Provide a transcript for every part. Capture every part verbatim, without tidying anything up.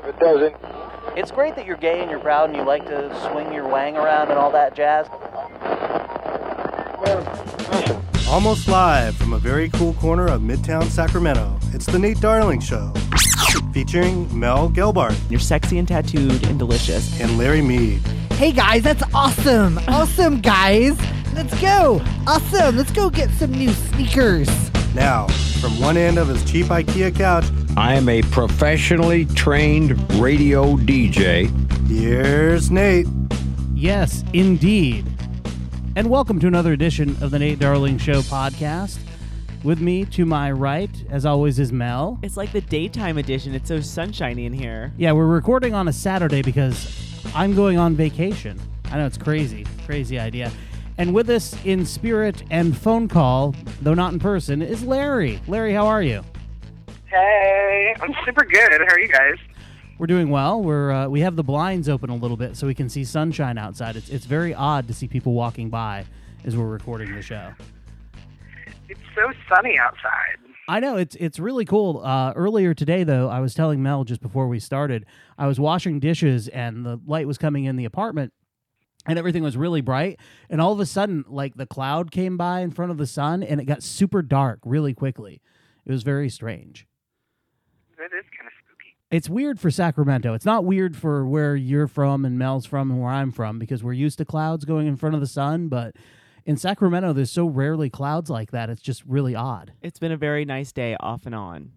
It doesn't. It's great that you're gay and you're proud and you like to swing your wang around and all that jazz. Listen. Almost live from a very cool corner of Midtown Sacramento, it's the Nate Darling Show, featuring Mel Gelbart. You're sexy and tattooed and delicious. And Larry Mead. Hey guys, that's awesome! Awesome, guys! Let's go! Awesome! Let's go get some new sneakers! Now, from one end of his cheap IKEA couch, I am a professionally trained radio D J. Here's Nate. Yes, indeed. And welcome to another edition of the Nate Darling Show podcast. With me to my right, as always, is Mel. It's like the daytime edition. It's so sunshiny in here. Yeah, we're recording on a Saturday because I'm going on vacation. I know it's crazy, crazy idea. And with us in spirit and phone call, though not in person, is Larry. Larry, how are you? Hey, I'm super good. How are you guys? We're doing well. We're uh, we have the blinds open a little bit so we can see sunshine outside. It's it's very odd to see people walking by as we're recording the show. It's so sunny outside. I know, it's it's really cool. Uh, earlier today, though, I was telling Mel just before we started, I was washing dishes and the light was coming in the apartment and everything was really bright. And all of a sudden, like the cloud came by in front of the sun and it got super dark really quickly. It was very strange. That is kind of spooky. It's weird for Sacramento. It's not weird for where you're from and Mel's from and where I'm from because we're used to clouds going in front of the sun, but in Sacramento, there's so rarely clouds like that. It's just really odd. It's been a very nice day off and on.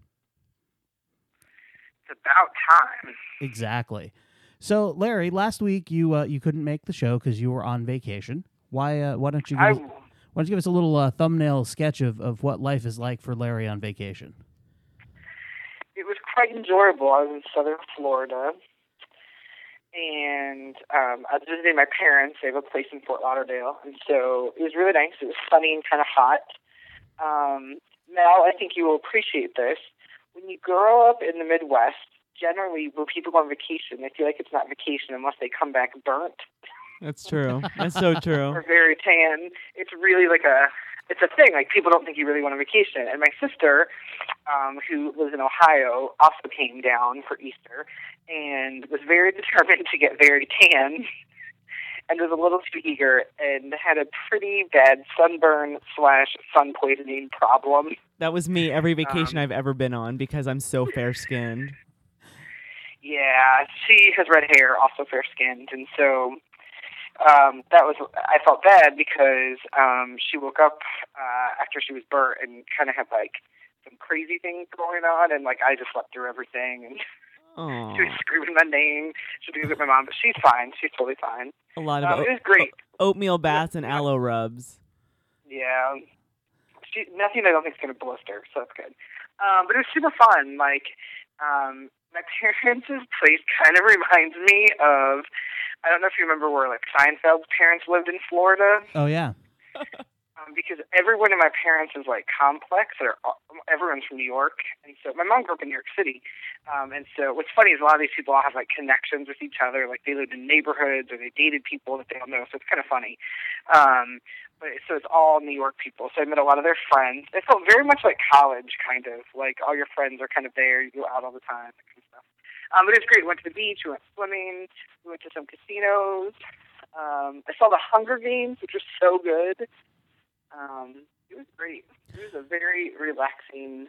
It's about time. Exactly. So, Larry, last week you uh, you couldn't make the show because you were on vacation. Why uh, Why don't you give I... us, why don't you give us a little uh, thumbnail sketch of, of what life is like for Larry on vacation? It was quite enjoyable. I was in southern Florida, and um, I was visiting my parents. They have a place in Fort Lauderdale, and so it was really nice. It was sunny and kind of hot. Um, Mel, I think you will appreciate this. When you grow up in the Midwest, generally when people go on vacation, they feel like it's not vacation unless they come back burnt. That's true. That's so true. Or very tan. It's really like a, it's a thing. Like people don't think you really want a vacation. And my sister, um, who lives in Ohio, also came down for Easter and was very determined to get very tan and was a little too eager and had a pretty bad sunburn slash sun poisoning problem. That was me every vacation um, I've ever been on because I'm so fair-skinned. Yeah, she has red hair, also fair-skinned, and so um, that was, I felt bad because um, she woke up uh, after she was burnt and kind of had like some crazy things going on, and like I just slept through everything, and Aww. she was screaming my name. She was with my mom, but she's fine. She's totally fine. A lot of um, o- it was great. oatmeal baths and aloe rubs. Yeah, she, nothing I don't think is going to blister, so that's good. Um, but it was super fun. Like, um, my parents' place kind of reminds me of, I don't know if you remember where like Seinfeld's parents lived in Florida. Oh, yeah. Um, because everyone in my parents is like complex. They're, everyone's from New York. And so my mom grew up in New York City. Um, and so what's funny is a lot of these people all have like connections with each other. Like they lived in neighborhoods or they dated people that they don't know. So it's kind of funny. Um, but so it's all New York people. So I met a lot of their friends. It felt very much like college, kind of. Like all your friends are kind of there. You go out all the time, that kind of stuff. Um, but it was great. We went to the beach. We went swimming. We went to some casinos. Um, I saw the Hunger Games, which was so good. Um, it was great. It was a very relaxing,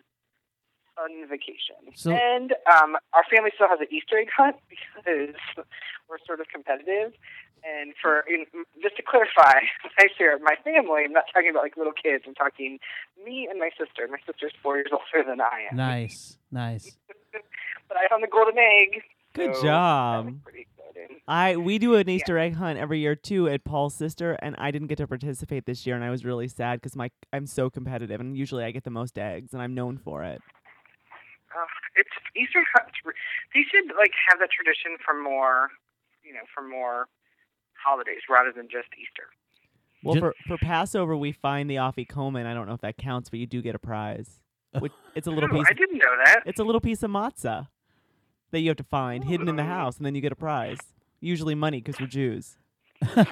fun vacation. So, and um, our family still has an Easter egg hunt because we're sort of competitive. And for you know, just to clarify, when I say my family, I'm not talking about like little kids. I'm talking me and my sister. My sister's four years older than I am. Nice, nice. But I found the golden egg. Good so job. that was pretty exciting. I we do an Easter Yeah. egg hunt every year too at Paul's sister, and I didn't get to participate this year, and I was really sad because my I'm so competitive, and usually I get the most eggs, and I'm known for it. Uh, it's Easter hunts. They should like have that tradition for more, you know, for more holidays rather than just Easter. Well, Ju- for, for Passover, we find the afikomen. I don't know if that counts, but you do get a prize. Which, it's a little Ooh, piece. I didn't know that. It's a little piece of matzah that you have to find hidden in the Ooh. house, and then you get a prize. Usually money because we're Jews. That's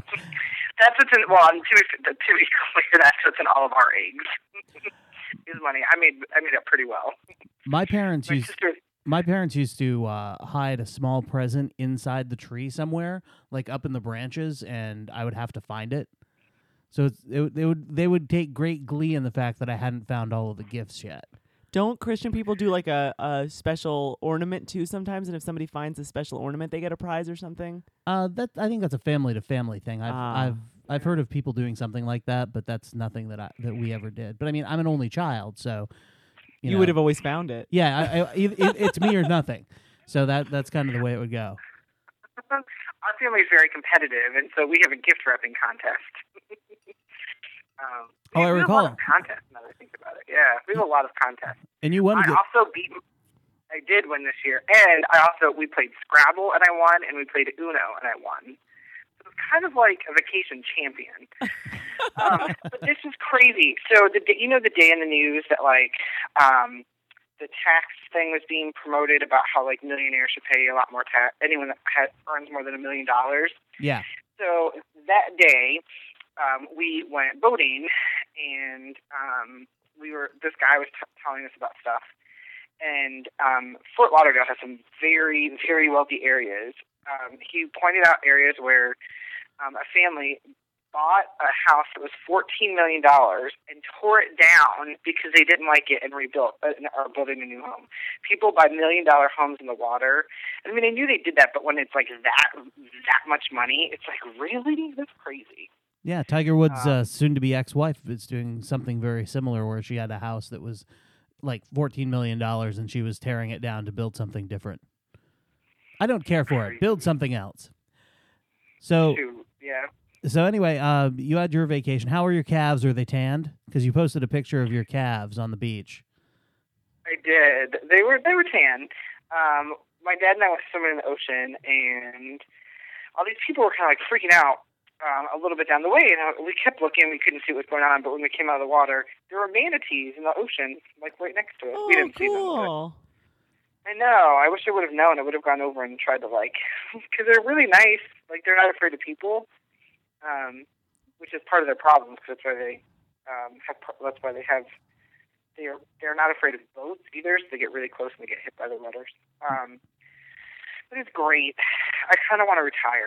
what's in. Well, to be, to be clear, that's what's in all of our eggs. Is money. I made I made it pretty well. My parents My used sister. My parents used to uh, hide a small present inside the tree somewhere, like up in the branches, and I would have to find it. So it's, it, they would they would take great glee in the fact that I hadn't found all of the gifts yet. Don't Christian people do like a, a special ornament too sometimes? And if somebody finds a special ornament, they get a prize or something? Uh, that I think that's a family to family thing. I've Ah. I've I've heard of people doing something like that, but that's nothing that I that we ever did. But I mean, I'm an only child, so you, You, know, would have always found it. Yeah, I, I, it, it, it's me or nothing. So that that's kind of the way it would go. Our family is very competitive, and so we have a gift wrapping contest. um, Oh, I we have recall. a lot of contests now that I think about it. Yeah, we have a lot of contests. And you won. I to get, also beat. I did win this year, and I also we played Scrabble and I won, and we played Uno and I won. So it was kind of like a vacation champion. um, but this is crazy. So the day- you know the day in the news that like um, the tax thing was being promoted about how like millionaires should pay a lot more tax. Anyone that has, earns more than a million dollars. yeah. So that day, um, we went boating, and um, we were. This guy was t- telling us about stuff, and um, Fort Lauderdale has some very, very wealthy areas. Um, he pointed out areas where um, a family bought a house that was fourteen million dollars and tore it down because they didn't like it and rebuilt uh, and are building a new home. People buy million dollar homes in the water. I mean, I knew they did that, but when it's like that that much money, it's like, really? That's crazy. Yeah, Tiger Woods' Um, uh, soon-to-be ex-wife is doing something very similar, where she had a house that was like fourteen million dollars, and she was tearing it down to build something different. I don't care for it. Build something else. So, Shoot, yeah. so anyway, uh, you had your vacation. How are your calves? Are they tanned? Because you posted a picture of your calves on the beach. I did. They were they were tan. Um, my dad and I went swimming in the ocean, and all these people were kind of like freaking out um, a little bit down the way. And uh, we kept looking. We couldn't see what was going on. But when we came out of the water, there were manatees in the ocean, like right next to us. Oh, we didn't see them. But cool. I know. I wish I would have known. I would have gone over and tried to like, because they're really nice. Like they're not afraid of people, um, which is part of their problem. Because that's why they um, have. That's why they have. They're they're not afraid of boats either. So they get really close and they get hit by the rudders. Um, but it's great. I kind of want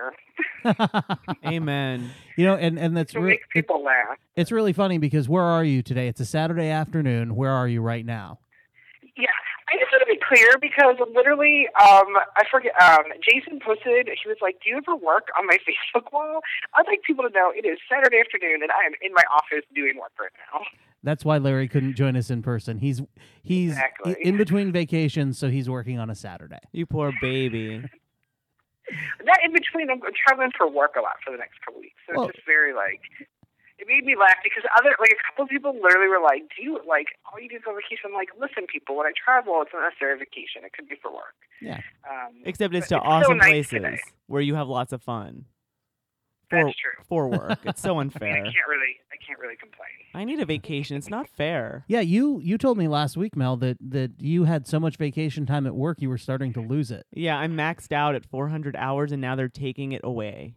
to retire. Amen. You know, and, and that's To re- make people laugh. it's really funny because where are you today? It's a Saturday afternoon. Where are you right now? Yeah, I just want to be clear because literally, um, I forget. Um, Jason posted. He was like, "Do you ever work on my Facebook wall?" I'd like people to know it is Saturday afternoon and I am in my office doing work right now. That's why Larry couldn't join us in person. He's he's Exactly. in between vacations, so he's working on a Saturday. You poor baby. Not in between. I'm traveling for work a lot for the next couple weeks, so Well- it's just very like. It made me laugh because other like a couple of people literally were like, "Do you like all you do is go on vacation?" I'm like, "Listen, people, when I travel, it's not necessarily vacation. It could be for work." Yeah. Um, Except it's but to so awesome nice places today. where you have lots of fun. For, That's true. For work. It's so I, mean, unfair. I can't really. I can't really complain. I need a vacation. It's not fair. Yeah, you you told me last week, Mel, that, that you had so much vacation time at work you were starting to lose it. Yeah, I'm maxed out at four hundred hours, and now they're taking it away.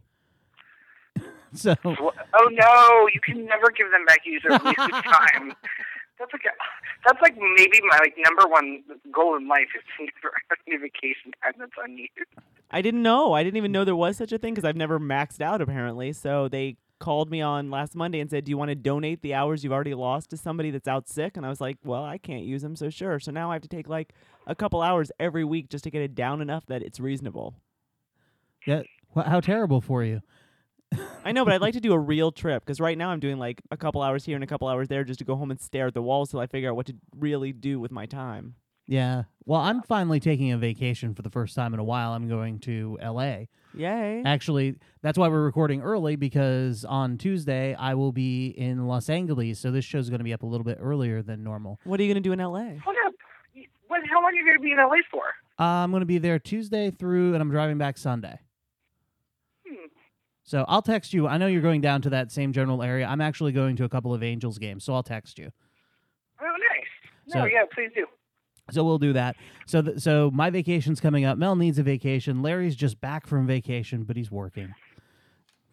So Wh- Oh no! You can never give them back user wasted time. That's like a, that's like maybe my like number one goal in life is to never have any vacation time that's unused. I didn't know. I didn't even know there was such a thing because I've never maxed out, apparently. So they called me on last Monday and said, "Do you want to donate the hours you've already lost to somebody that's out sick?" And I was like, "Well, I can't use them, so sure." So now I have to take like a couple hours every week just to get it down enough that it's reasonable. yeah, wh- how terrible for you. I know, but I'd like to do a real trip because right now I'm doing like a couple hours here and a couple hours there just to go home and stare at the walls till I figure out what to really do with my time. Yeah. Well, I'm finally taking a vacation for the first time in a while. I'm going to L A. Yay. Actually, that's why we're recording early, because on Tuesday I will be in Los Angeles, so this show's going to be up a little bit earlier than normal. What are you going to do in L A? Hold up. What? How long are you going to be in L A for? Uh, I'm going to be there Tuesday through, and I'm driving back Sunday. Hmm. So I'll text you. I know you're going down to that same general area. I'm actually going to a couple of Angels games, so I'll text you. Oh, nice. No, So- yeah, please do. So we'll do that. So th- so my vacation's coming up. Mel needs a vacation. Larry's just back from vacation, but he's working.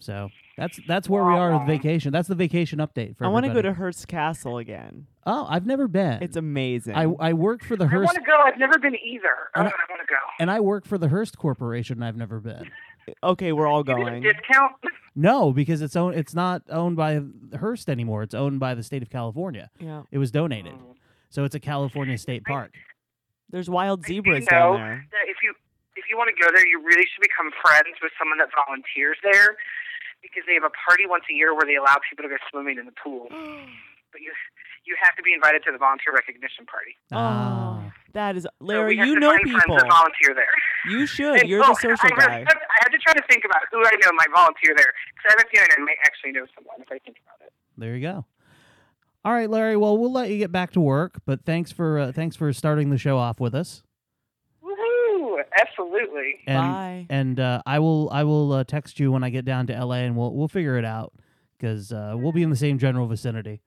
So that's that's where we are with vacation. That's the vacation update for I want to go everybody. to Hearst Castle again. Oh, I've never been. It's amazing. I I work for the I Hearst want to go. I've never been either. Oh, I And want to go. and I work for the Hearst Corporation. I've never been. okay, we're all You get a going. discount? No, because it's own, it's not owned by Hearst anymore. It's owned by the state of California. Yeah. It was donated. So it's a California state park. There's wild I do zebras know down there. that if you if you want to go there, you really should become friends with someone that volunteers there, because they have a party once a year where they allow people to go swimming in the pool. But you you have to be invited to the volunteer recognition party. Oh, that is So Larry. we have You to know find people. friends that volunteer there. You should. And, You're oh, the social I guy. Really, I had to try to think about who I know might volunteer there, because I have a feeling I might actually know someone if I think about it. There you go. All right, Larry. Well, we'll let you get back to work, but thanks for uh, thanks for starting the show off with us. Woohoo! Absolutely. And Bye. and uh, I will I will uh, text you when I get down to L A and we'll we'll figure it out because uh, we'll be in the same general vicinity.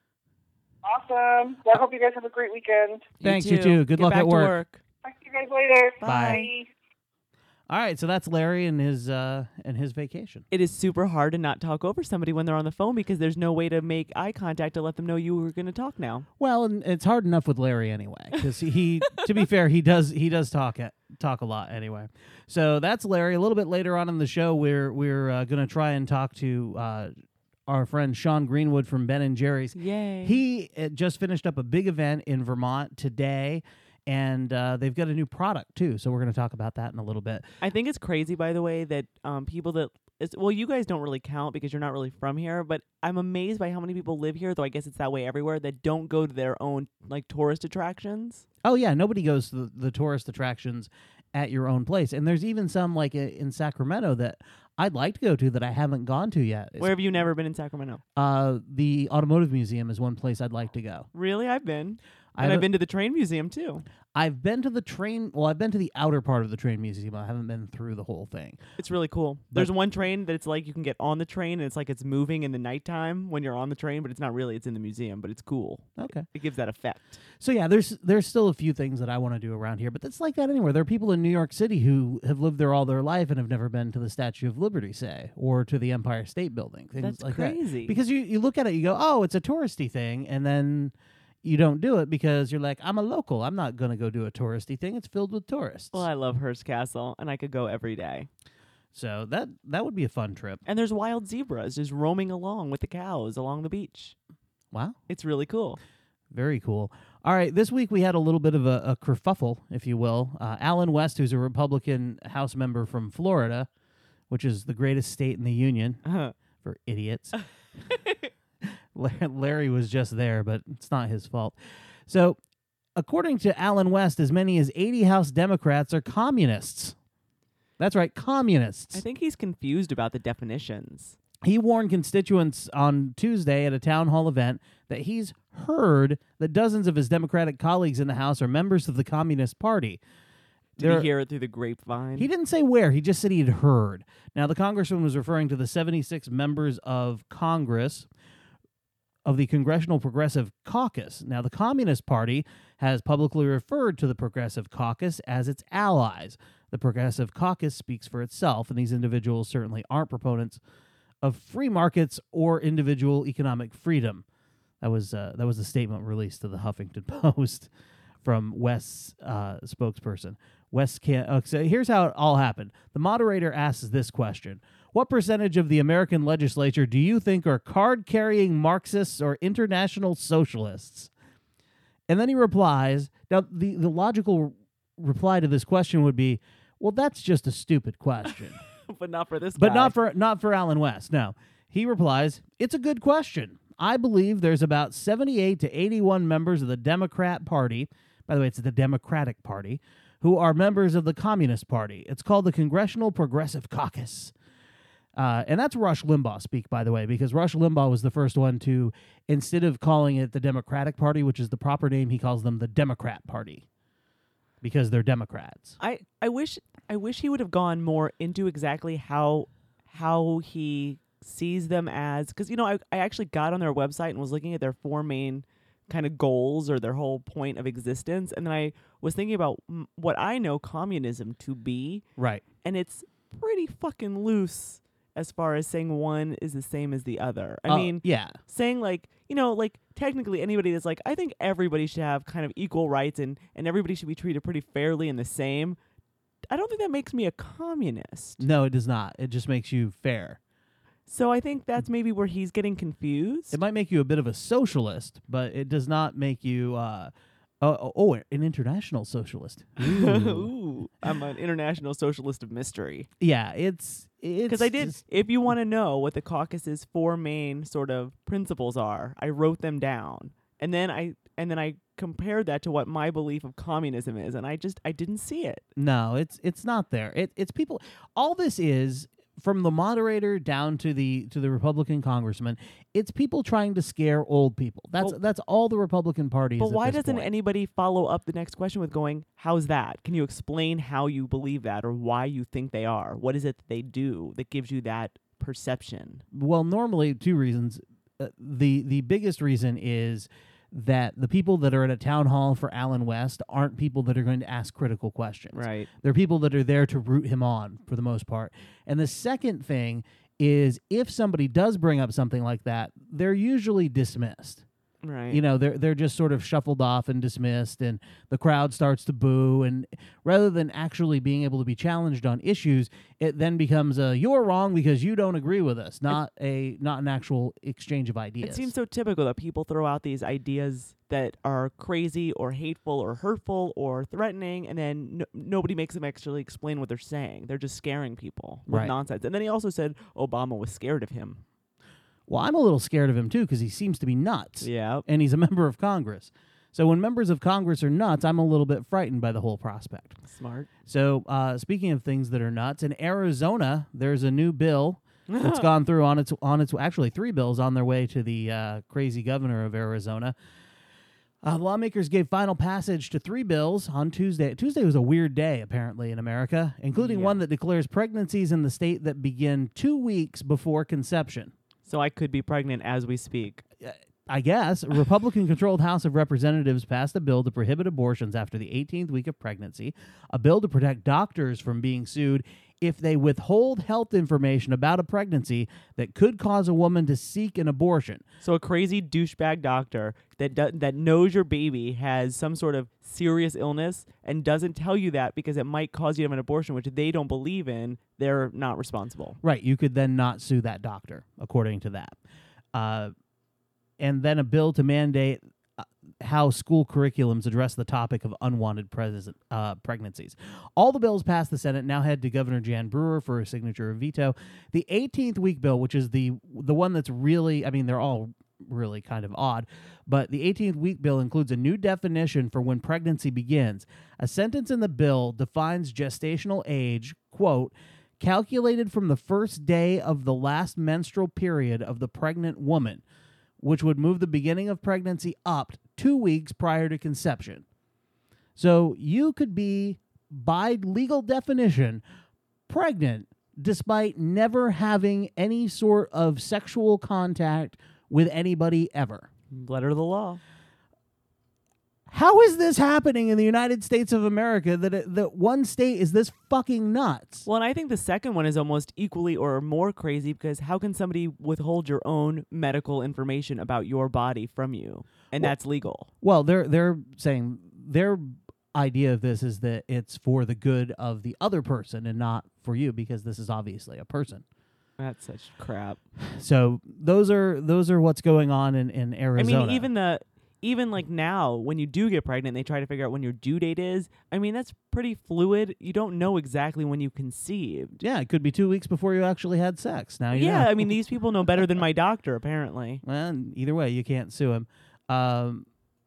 Awesome. Well, I hope you guys have a great weekend. Thanks, you too. Good Get luck back at to work. Talk to you guys later. Bye. All right, so that's Larry and his uh, and his vacation. It is super hard to not talk over somebody when they're on the phone because there's no way to make eye contact to let them know you were going to talk now. Well, and it's hard enough with Larry anyway, because he, he to be fair, he does he does talk at, talk a lot anyway. So that's Larry. A little bit later on in the show, we're we're uh, going to try and talk to uh, our friend Sean Greenwood from Ben and Jerry's. Yay. He uh, just finished up a big event in Vermont today, and uh, they've got a new product too. So we're going to talk about that in a little bit. I think it's crazy, by the way, that um, people that it's, well, you guys don't really count because you're not really from here, but I'm amazed by how many people live here, though I guess it's that way everywhere, that don't go to their own like tourist attractions. Oh yeah, nobody goes to the, the tourist attractions at your own place, and there's even some like uh, in Sacramento that I'd like to go to that I haven't gone to yet. It's- Where have you never been in Sacramento? Uh, the Automotive Museum is one place I'd like to go. Really? I've been. I've- And I've been to the train museum, too. I've been to the train. Well, I've been to the outer part of the train museum. I haven't been through the whole thing. It's really cool. There's one train that it's like you can get on the train, and it's like it's moving in the nighttime when you're on the train, but it's not really. It's in the museum, but it's cool. Okay. It gives that effect. So yeah, there's there's still a few things that I want to do around here, but that's like that anywhere. There are people in New York City who have lived there all their life and have never been to the Statue of Liberty, say, or to the Empire State Building. Things That's like crazy. that. Because you you look at it, you go, oh, it's a touristy thing, and then you don't do it because you're like, I'm a local. I'm not going to go do a touristy thing. It's filled with tourists. Well, I love Hearst Castle, and I could go every day. So that that would be a fun trip. And there's wild zebras just roaming along with the cows along the beach. Wow. It's really cool. Very cool. All right, this week we had a little bit of a, a kerfuffle, if you will. Uh, Alan West, who's a Republican House member from Florida, which is the greatest state in the union Uh-huh. for idiots. Larry was just there, but it's not his fault. So, according to Alan West, as many as eighty House Democrats are communists. That's right, communists. I think he's confused about the definitions. He warned constituents on Tuesday at a town hall event that he's heard that dozens of his Democratic colleagues in the House are members of the Communist Party. Did There- he hear it through the grapevine? He didn't say where. He just said he'd heard. Now, the congressman was referring to the seventy-six members of Congress of the Congressional Progressive Caucus. Now, the Communist Party has publicly referred to the Progressive Caucus as its allies. The Progressive Caucus speaks for itself, and these individuals certainly aren't proponents of free markets or individual economic freedom. That was uh, that was a statement released to the Huffington Post from West's uh, spokesperson. West can't. Uh, so here's how it all happened. The moderator asks this question: what percentage of the American legislature do you think are card-carrying Marxists or international socialists? And then he replies. Now, the, the logical reply to this question would be, well, that's just a stupid question. but not for this But guy. not for not for Alan West. No. He replies, it's a good question. I believe there's about seventy-eight to eighty-one members of the Democrat Party. By the way, it's the Democratic Party, who are members of the Communist Party. It's called the Congressional Progressive Caucus. Uh, and that's Rush Limbaugh speak, by the way, because Rush Limbaugh was the first one to, instead of calling it the Democratic Party, which is the proper name, he calls them the Democrat Party because they're Democrats. I, I wish I wish he would have gone more into exactly how how he sees them as, because you know I, I actually got on their website and was looking at their four main kind of goals or their whole point of existence, and then I was thinking about mm, what I know communism to be, Right. and it's pretty fucking loose as far as saying one is the same as the other. I Uh, mean, yeah. saying like, you know, like technically anybody that's like, I think everybody should have kind of equal rights and, and everybody should be treated pretty fairly and the same. I don't think that makes me a communist. No, it does not. It just makes you fair. So I think that's maybe where he's getting confused. It might make you a bit of a socialist, but it does not make you uh, oh, oh, an international socialist. Ooh. Ooh, I'm an international socialist of mystery. Yeah, it's it's Because I did, just- if you want to know what the caucus's four main sort of principles are, I wrote them down, and then I and then I compared that to what my belief of communism is, and I just I didn't see it. no, it's it's not there. It it's people. All this is, from the moderator down to the to the Republican congressman, it's people trying to scare old people. That's Well- that's all the Republican Party is. But at why this doesn't point. anybody follow up the next question with going, how's that? Can you explain how you believe that or why you think they are? What is it that they do that gives you that perception? Well, normally two reasons. Uh, the the biggest reason is that the people that are at a town hall for Alan West aren't people that are going to ask critical questions. Right. They're people that are there to root him on for the most part. And the second thing is, if somebody does bring up something like that, they're usually dismissed. Right. You know, they're they're just sort of shuffled off and dismissed, and the crowd starts to boo. And rather than actually being able to be challenged on issues, it then becomes a "you're wrong because you don't agree with us," not a not an actual exchange of ideas. It seems so typical that people throw out these ideas that are crazy or hateful or hurtful or threatening, and then no- nobody makes them actually explain what they're saying. They're just scaring people with Right. nonsense. And then he also said Obama was scared of him. Well, I'm a little scared of him too because he seems to be nuts. Yeah. And he's a member of Congress. So when members of Congress are nuts, I'm a little bit frightened by the whole prospect. Smart. So uh, speaking of things that are nuts, in Arizona, there's a new bill that's gone through on its on its actually three bills on their way to the uh, crazy governor of Arizona. Uh, lawmakers gave final passage to three bills on Tuesday. Tuesday was a weird day, apparently, in America, including Yeah. one that declares pregnancies in the state that begin two weeks before conception. So I could be pregnant as we speak. I guess. A Republican-controlled House of Representatives passed a bill to prohibit abortions after the eighteenth week of pregnancy, a bill to protect doctors from being sued if they withhold health information about a pregnancy that could cause a woman to seek an abortion. So a crazy douchebag doctor that do- that knows your baby has some sort of serious illness and doesn't tell you that because it might cause you to have an abortion, which they don't believe in, they're not responsible. Right, you could then not sue that doctor, according to that. Uh, and then a bill to mandate uh, how school curriculums address the topic of unwanted pres- uh, pregnancies. All the bills passed the Senate, now head to Governor Jan Brewer for a signature of veto. The eighteenth week bill, which is the the one that's really, I mean, they're all really kind of odd, but the eighteenth week bill includes a new definition for when pregnancy begins. A sentence in the bill defines gestational age, quote, calculated from the first day of the last menstrual period of the pregnant woman, which would move the beginning of pregnancy up two weeks prior to conception. So you could be, by legal definition, pregnant despite never having any sort of sexual contact with anybody ever. Letter of the law. How is this happening in the United States of America that it, that one state is this fucking nuts? Well, and I think the second one is almost equally or more crazy because how can somebody withhold your own medical information about your body from you? And Well- that's legal. Well, they're they're saying their idea of this is that it's for the good of the other person and not for you, because this is obviously a person. That's such crap. So those are those are what's going on in, in Arizona. I mean, even the even like now when you do get pregnant, they try to figure out when your due date is. I mean, that's pretty fluid. You don't know exactly when you conceived. yeah, it could be two weeks before you actually had sex. Now you Yeah, know. I mean, these people know better than my doctor, apparently. Well, either way, you can't sue him. Um,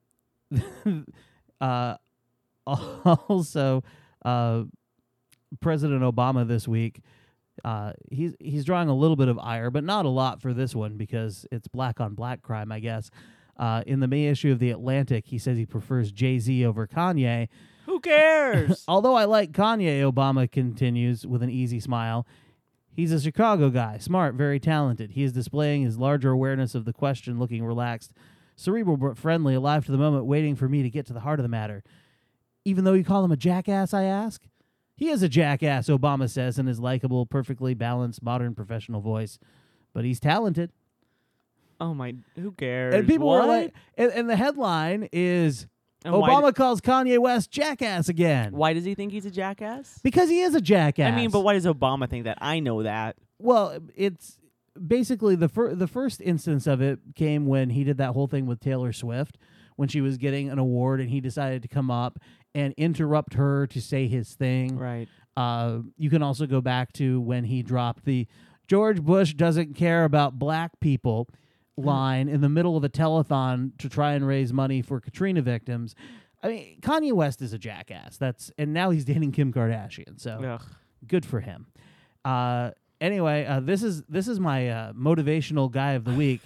uh, also, uh, President Obama this week, uh, he's he's drawing a little bit of ire, but not a lot for this one because it's black on black crime, I guess. Uh, in the May issue of The Atlantic, he says he prefers Jay-Z over Kanye. Who cares? Although I like Kanye, Obama continues with an easy smile. He's a Chicago guy, smart, very talented. He is displaying his larger awareness of the question, looking relaxed, cerebral but friendly, alive to the moment, waiting for me to get to the heart of the matter. Even though you call him a jackass, I ask? He is a jackass, Obama says in his likable, perfectly balanced, modern professional voice. But he's talented. Oh my, who cares? And people what? were like, and, and the headline is And why Obama d- calls Kanye West jackass again. Why does he think he's a jackass? Because he is a jackass. I mean, but why does Obama think that? I know that. Well, it's basically the fir- the first instance of it came when he did that whole thing with Taylor Swift when she was getting an award and he decided to come up and interrupt her to say his thing. Right. Uh, you can also go back to when he dropped the George Bush doesn't care about black people line in the middle of a telethon to try and raise money for Katrina victims. I mean, Kanye West is a jackass. That's and now he's dating Kim Kardashian. So Ugh. good for him. Uh, anyway, uh, this is this is my uh, motivational guy of the week.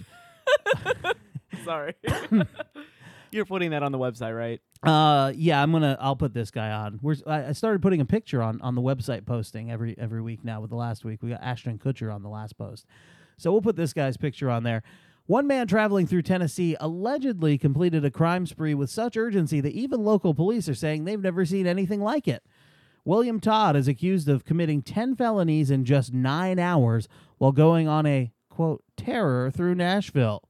Sorry. You're putting that on the website, right? Uh, yeah, I'm gonna. I'll put this guy on. We're, I I started putting a picture on on the website posting every every week now. With the last week, we got Ashton Kutcher on the last post, so we'll put this guy's picture on there. One man traveling through Tennessee allegedly completed a crime spree with such urgency that even local police are saying they've never seen anything like it. William Todd is accused of committing ten felonies in just nine hours while going on a, quote, terror through Nashville.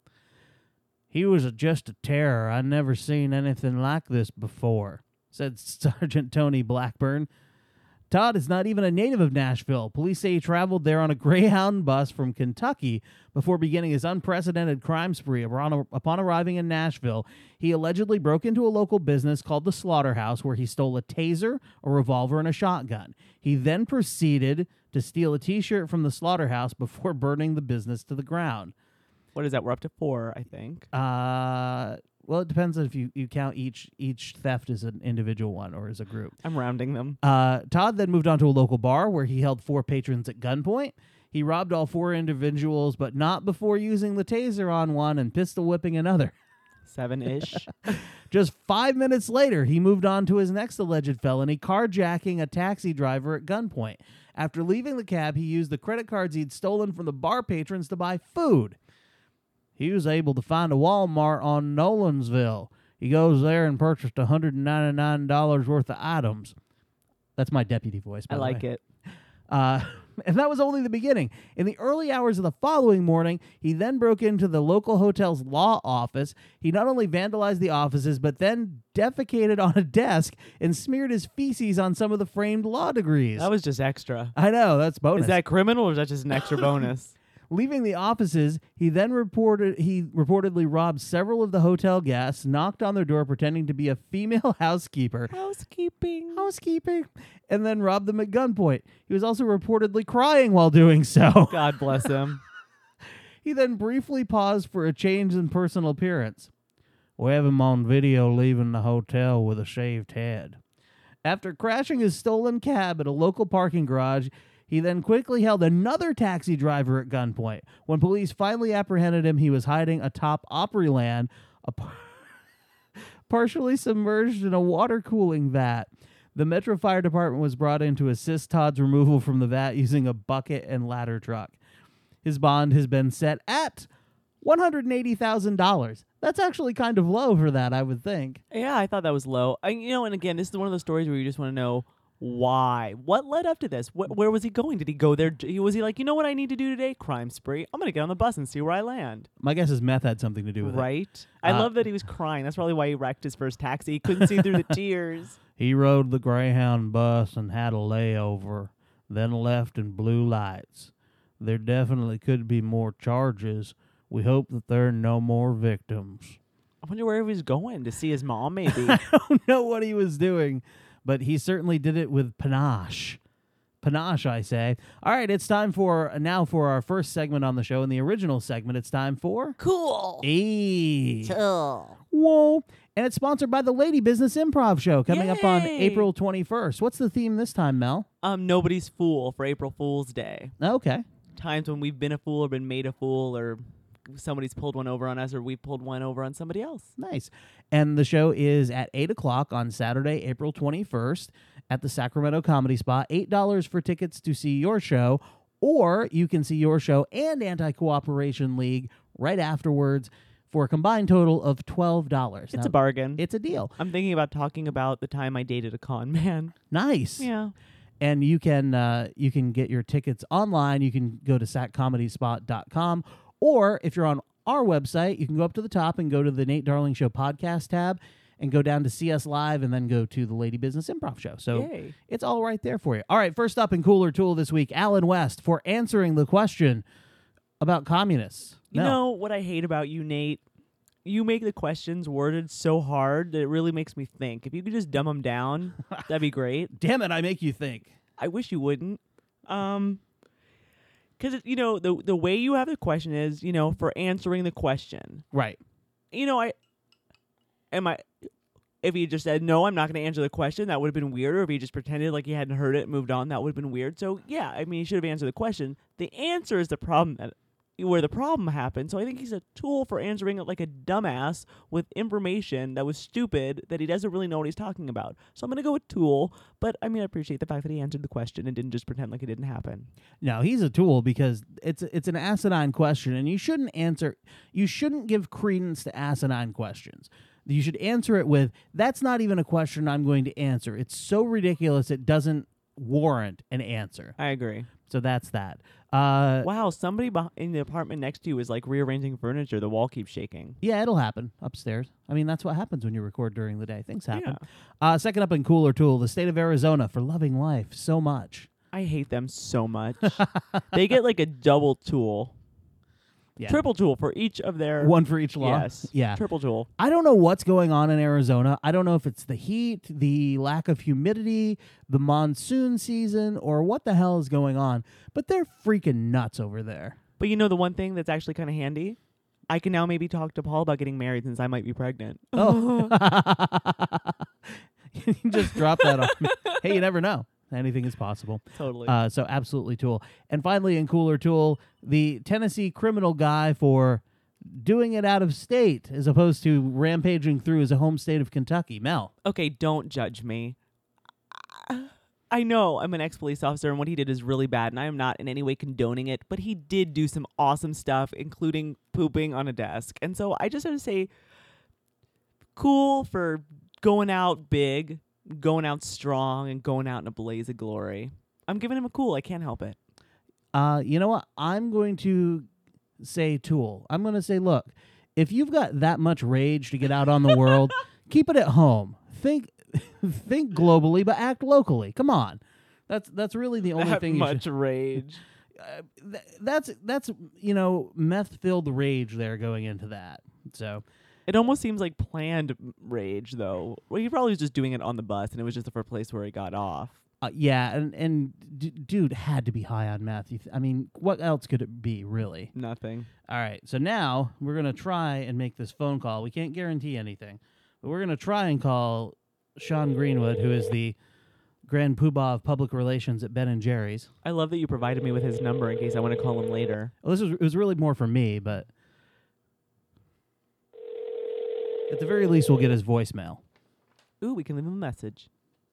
He was a, just a terror. I'd never seen anything like this before, said Sergeant Tony Blackburn. Todd is not even a native of Nashville. Police say he traveled there on a Greyhound bus from Kentucky before beginning his unprecedented crime spree. Upon arriving in Nashville, he allegedly broke into a local business called the Slaughterhouse, where he stole a taser, a revolver, and a shotgun. He then proceeded to steal a T-shirt from the Slaughterhouse before burning the business to the ground. What is that? We're up to four, I think. Uh, well, it depends on if you, you count each each theft as an individual one or as a group. I'm rounding them. Uh, Todd then moved on to a local bar where he held four patrons at gunpoint. He robbed all four individuals, but not before using the taser on one and pistol whipping another. Seven-ish. Just five minutes later, he moved on to his next alleged felony, carjacking a taxi driver at gunpoint. After leaving the cab, he used the credit cards he'd stolen from the bar patrons to buy food. He was able to find a Walmart on Nolansville. He goes there and purchased one hundred ninety-nine dollars worth of items. That's my deputy voice, by I the like way. it. Uh, and that was only the beginning. In the early hours of the following morning, he then broke into the local hotel's law office. He not only vandalized the offices, but then defecated on a desk and smeared his feces on some of the framed law degrees. That was just extra. I know, that's bonus. Is that criminal or is that just an extra bonus? Leaving the offices, he then reported he reportedly robbed several of the hotel guests, knocked on their door pretending to be a female housekeeper. Housekeeping. Housekeeping. And then robbed them at gunpoint. He was also reportedly crying while doing so. God bless him. He then briefly paused for a change in personal appearance. We have him on video leaving the hotel with a shaved head. After crashing his stolen cab at a local parking garage, he then quickly held another taxi driver at gunpoint. When police finally apprehended him, he was hiding atop Opryland, a par- partially submerged in a water cooling vat. The Metro Fire Department was brought in to assist Todd's removal from the vat using a bucket and ladder truck. His bond has been set at one hundred eighty thousand dollars. That's actually kind of low for that, I would think. Yeah, I thought that was low. I, you know, and again, this is one of those stories where you just want to know why. What led up to this? Wh- where was he going? Did he go there? J- Was he like, you know what I need to do today? Crime spree. I'm going to get on the bus and see where I land. My guess is meth had something to do with it. Right? I Uh, love that he was crying. That's probably why he wrecked his first taxi. He couldn't see through the tears. He rode the Greyhound bus and had a layover, then left in blue lights. There definitely could be more charges. We hope that there are no more victims. I wonder where he was going. To see his mom, maybe. I don't know what he was doing, but he certainly did it with panache. Panache, I say. All right, it's time for now for our first segment on the show. In the original segment, it's time for Cool. Hey. Cool. Whoa. And it's sponsored by the Lady Business Improv Show coming up on Yay. April twenty-first. What's the theme this time, Mel? um, nobody's fool for April Fool's Day. Okay. Times when we've been a fool or been made a fool or somebody's pulled one over on us or we've pulled one over on somebody else. Nice. And the show is at eight o'clock on Saturday, April twenty-first at the Sacramento Comedy Spot. eight dollars for tickets to see your show, or you can see your show and Anti-Cooperation League right afterwards for a combined total of twelve dollars. It's Now, a bargain. It's a deal. I'm thinking about talking about the time I dated a con man. Nice. Yeah. And you can uh, you can get your tickets online. You can go to sac comedy spot dot com, or if you're on our website, you can go up to the top and go to the Nate Darling Show podcast tab and go down to see us live and then go to the Lady Business Improv Show. So Yay. it's all right there for you. All right, first up in Cooler Tool this week, Alan West for answering the question about communists. You Mel. know what I hate about you, Nate? You make the questions worded so hard that it really makes me think. If you could just dumb them down, that'd be great. Damn it, I make you think. I wish you wouldn't. Um, because, you know, the the way you have the question is, you know, for answering the question. Right. You know, I... Am I... If he just said, no, I'm not going to answer the question, that would have been weird. Or if he just pretended like he hadn't heard it and moved on, that would have been weird. So, yeah, I mean, he should have answered the question. The answer is the problem, that, where the problem happened. So I think he's a tool for answering it like a dumbass with information that was stupid that he doesn't really know what he's talking about. So I'm going to go with tool. But, I mean, I appreciate the fact that he answered the question and didn't just pretend like it didn't happen. No, he's a tool because it's it's an asinine question, and you shouldn't answer. You shouldn't give credence to asinine questions. You should answer it with, that's not even a question I'm going to answer. It's so ridiculous it doesn't warrant an answer. I agree. So that's that. Uh, Wow, somebody beh- in the apartment next to you is like rearranging furniture. The wall keeps shaking. yeah, it'll happen upstairs. I mean, that's what happens when you record during the day. Things happen. Yeah. Uh, second up in Cooler Tool, the state of Arizona for loving life so much. I hate them so much. They get like a double tool. Yeah. Triple tool for each of their... One for each law. Yes. Yeah. Triple tool. I don't know what's going on in Arizona. I don't know if it's the heat, the lack of humidity, the monsoon season, or what the hell is going on. But they're freaking nuts over there. But you know the one thing that's actually kind of handy? I can now maybe talk to Paul about getting married since I might be pregnant. Oh. You just drop that on me. Hey, you never know. Anything is possible. Totally. Uh, so absolutely tool. And finally in Cooler Tool, the Tennessee criminal guy for doing it out of state as opposed to rampaging through his home state of Kentucky. Mel. Okay, don't judge me. I know I'm an ex-police officer, and what he did is really bad, and I am not in any way condoning it, but he did do some awesome stuff, including pooping on a desk. And so I just have to say, cool for going out big, going out strong, and going out in a blaze of glory. I'm giving him a cool. I can't help it. Uh, you know what? I'm going to say tool. I'm going to say, look, if you've got that much rage to get out on the world, keep it at home. Think think globally, but act locally. Come on. That's that's really the only That thing you much should... rage. Uh, th- that's, that's you know, meth-filled rage there going into that. So... It almost seems like planned rage, though. Well, he probably was just doing it on the bus, and it was just the first place where he got off. Uh, yeah, and, and d- dude had to be high on meth. You th- I mean, what else could it be, really? Nothing. All right, so now we're going to try and make this phone call. We can't guarantee anything, but we're going to try and call Sean Greenwood, who is the Grand Poobah of Public Relations at Ben and Jerry's. I love that you provided me with his number in case I want to call him later. Well, this was, it was really more for me, but at the very least, we'll get his voicemail. Ooh, we can leave him a message.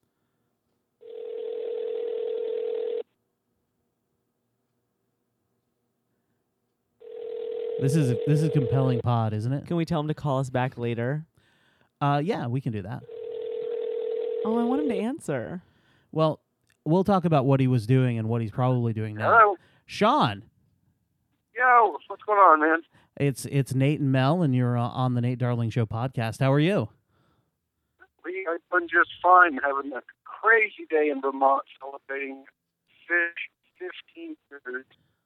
This is this is a compelling pod, isn't it? Can we tell him to call us back later? Uh, yeah, we can do that. Oh, I want him to answer. Well, we'll talk about what he was doing and what he's probably doing now. Hello. Sean, Yo, what's going on, man? it's it's Nate and Mel, and you're uh, on the Nate Darling Show podcast. How are you? We are doing just fine, having a crazy day in Vermont, celebrating Fish fifteen years.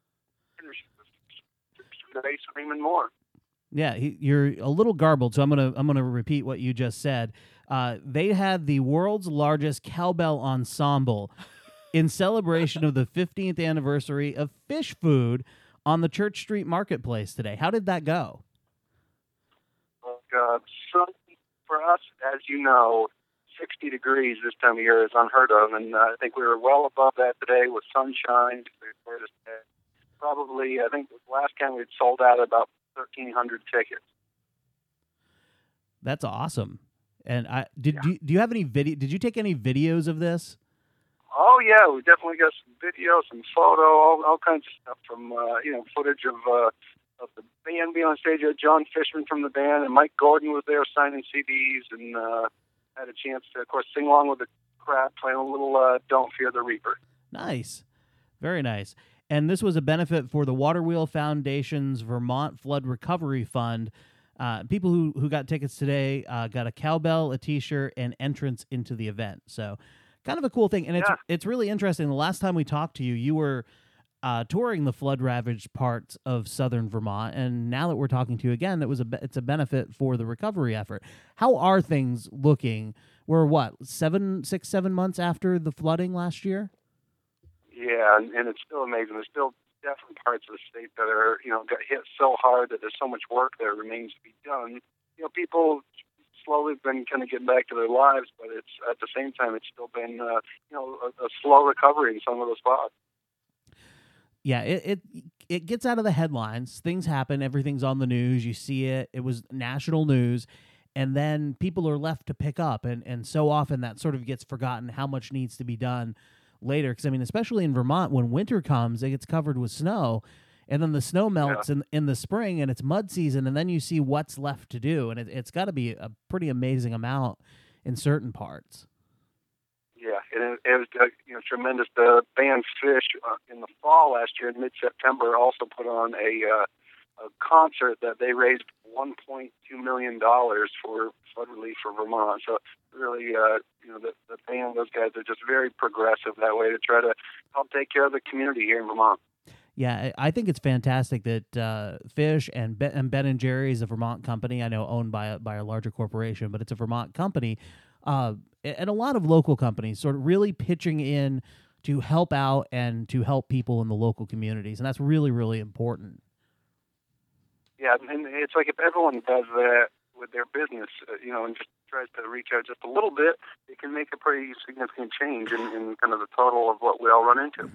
Today, screaming more. Yeah, he, you're a little garbled, so I'm gonna I'm gonna repeat what you just said. Uh, they had the world's largest cowbell ensemble in celebration of the fifteenth anniversary of Fish Food on the Church Street Marketplace today. How did that go? Oh, God. So, for us, as you know, sixty degrees this time of year is unheard of, and uh, I think we were well above that today with sunshine. Probably, I think the last time we'd sold out about thirteen hundred tickets. That's awesome. And I did. Yeah. Do, you, do you have any video? Did you take any videos of this? Oh yeah, we definitely got some video, some photo, all, all kinds of stuff from uh, you know footage of uh, of the band being on stage. Uh, John Fishman from the band and Mike Gordon was there signing C Ds, and uh, had a chance to, of course, sing along with the crowd playing a little uh, Don't Fear the Reaper. Nice. Very nice. And this was a benefit for the Water Wheel Foundation's Vermont Flood Recovery Fund. Uh, people who, who got tickets today uh, got a cowbell, a T-shirt, and entrance into the event. So kind of a cool thing. And it's Yeah. it's really interesting. The last time we talked to you, you were uh, touring the flood-ravaged parts of southern Vermont. And now that we're talking to you again, it was a, it's a benefit for the recovery effort. How are things looking? We're, what, seven, six, seven months after the flooding last year? Yeah, and, and it's still amazing. There's still definitely parts of the state that are, you know, got hit so hard that there's so much work that remains to be done. You know, people slowly been kind of getting back to their lives, but it's at the same time, it's still been, uh, you know, a, a slow recovery in some of those spots. Yeah, it, it it gets out of the headlines. Things happen. Everything's on the news. You see it. It was national news. And then people are left to pick up. And, and so often that sort of gets forgotten how much needs to be done later. Because, I mean, especially in Vermont, when winter comes, it gets covered with snow. And then the snow melts yeah. in, in the spring, and it's mud season. And then you see what's left to do. And it, it's got to be a pretty amazing amount in certain parts. Yeah, it, it was uh, you know tremendous. The band Fish uh, in the fall last year, in mid-September, also put on a, uh, a concert that they raised one point two million dollars for flood relief for Vermont. So really, uh, you know, the, the band, those guys are just very progressive that way to try to help take care of the community here in Vermont. Yeah, I think it's fantastic that uh, Fish and Ben, and Ben and Jerry's, a Vermont company, I know owned by a, by a larger corporation, but it's a Vermont company. Uh, and a lot of local companies sort of really pitching in to help out and to help people in the local communities. And that's really, really important. Yeah, and it's like if everyone does that with their business, uh, you know, and just tries to reach out just a little bit, it can make a pretty significant change in, in kind of the total of what we all run into.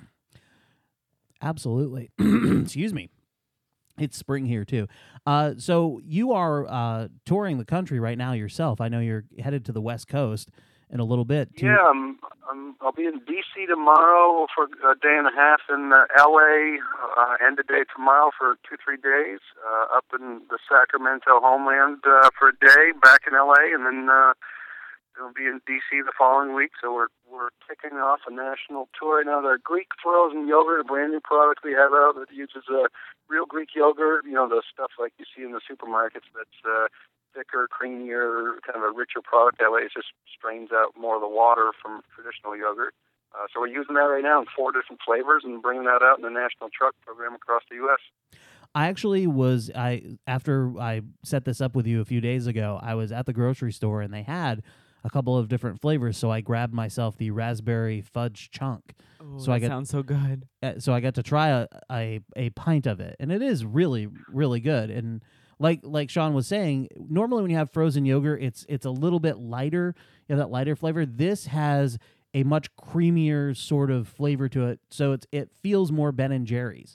Absolutely. Excuse me. It's spring here, too. Uh, so you are uh, touring the country right now yourself. I know you're headed to the West Coast in a little bit. Too. Yeah, I'm, I'm, I'll be in D C tomorrow for a day and a half, in uh, L A uh, end of day tomorrow for two, three days, uh, up in the Sacramento homeland uh, for a day, back in L A, and then uh, we'll be in D C the following week. So we're we're kicking off a national tour. Now, the Greek frozen yogurt, a brand new product we have out that uses a uh, real Greek yogurt, you know, the stuff like you see in the supermarkets that's uh, thicker, creamier, kind of a richer product. That way it just strains out more of the water from traditional yogurt. Uh, so we're using that right now in four different flavors and bringing that out in the national truck program across the U S I actually was, I after I set this up with you a few days ago, I was at the grocery store and they had a couple of different flavors, so I grabbed myself the raspberry fudge chunk. Oh, so that I got, sounds so good. Uh, so I got to try a, a a pint of it, and it is really, really good. And like like Sean was saying, normally when you have frozen yogurt, it's it's a little bit lighter, you know, that lighter flavor. This has a much creamier sort of flavor to it, so it's it feels more Ben and Jerry's.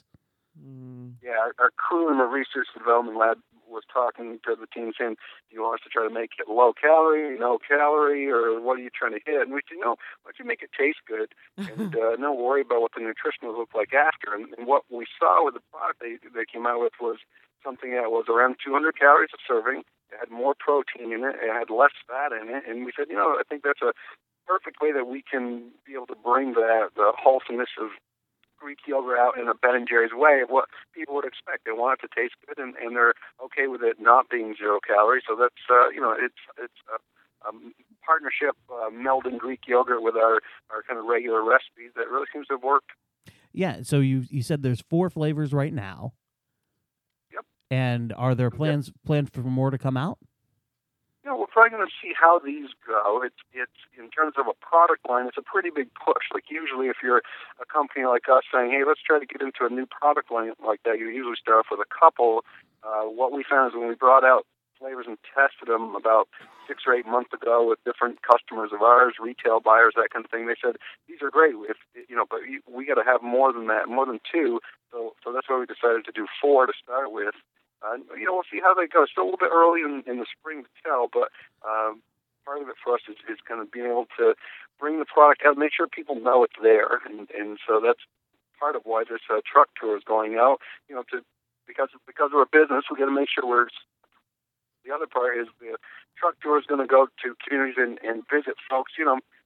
Mm. Yeah, our, our crew in the research and development lab was talking to the team saying, do you want us to try to make it low calorie, no calorie, or what are you trying to hit? And we said, no, why don't you make it taste good and uh, don't worry about what the nutrition will look like after. And, and what we saw with the product they, they came out with was something that was around two hundred calories a serving. It had more protein in it. It had less fat in it. And we said, you know, I think that's a perfect way that we can be able to bring the, the wholesomeness of Greek yogurt out in a Ben and Jerry's way of what people would expect. They want it to taste good, and, and they're okay with it not being zero calories. So that's uh, you know, it's it's a, a partnership uh, melding Greek yogurt with our, our kind of regular recipes that really seems to have worked. Yeah. So you you said there's four flavors right now. Yep. And are there plans yep. planned for more to come out? You know, we're probably going to see how these go. It's, it's in terms of a product line, it's a pretty big push. Like usually if you're a company like us saying, hey, let's try to get into a new product line like that, you usually start off with a couple. Uh, what we found is when we brought out flavors and tested them about six or eight months ago with different customers of ours, retail buyers, that kind of thing, they said, these are great, if, you know, but we got to have more than that, more than two. So, so that's why we decided to do four to start with. Uh, you know, we'll see how they go. It's still a little bit early in, in the spring to tell, but um, part of it for us is, is kind of being able to bring the product out, make sure people know it's there, and, and so that's part of why this uh, truck tour is going out. You know, to because because we're a business, we got to make sure we're. The other part is the truck tour is going to go to communities and, and visit folks. You know,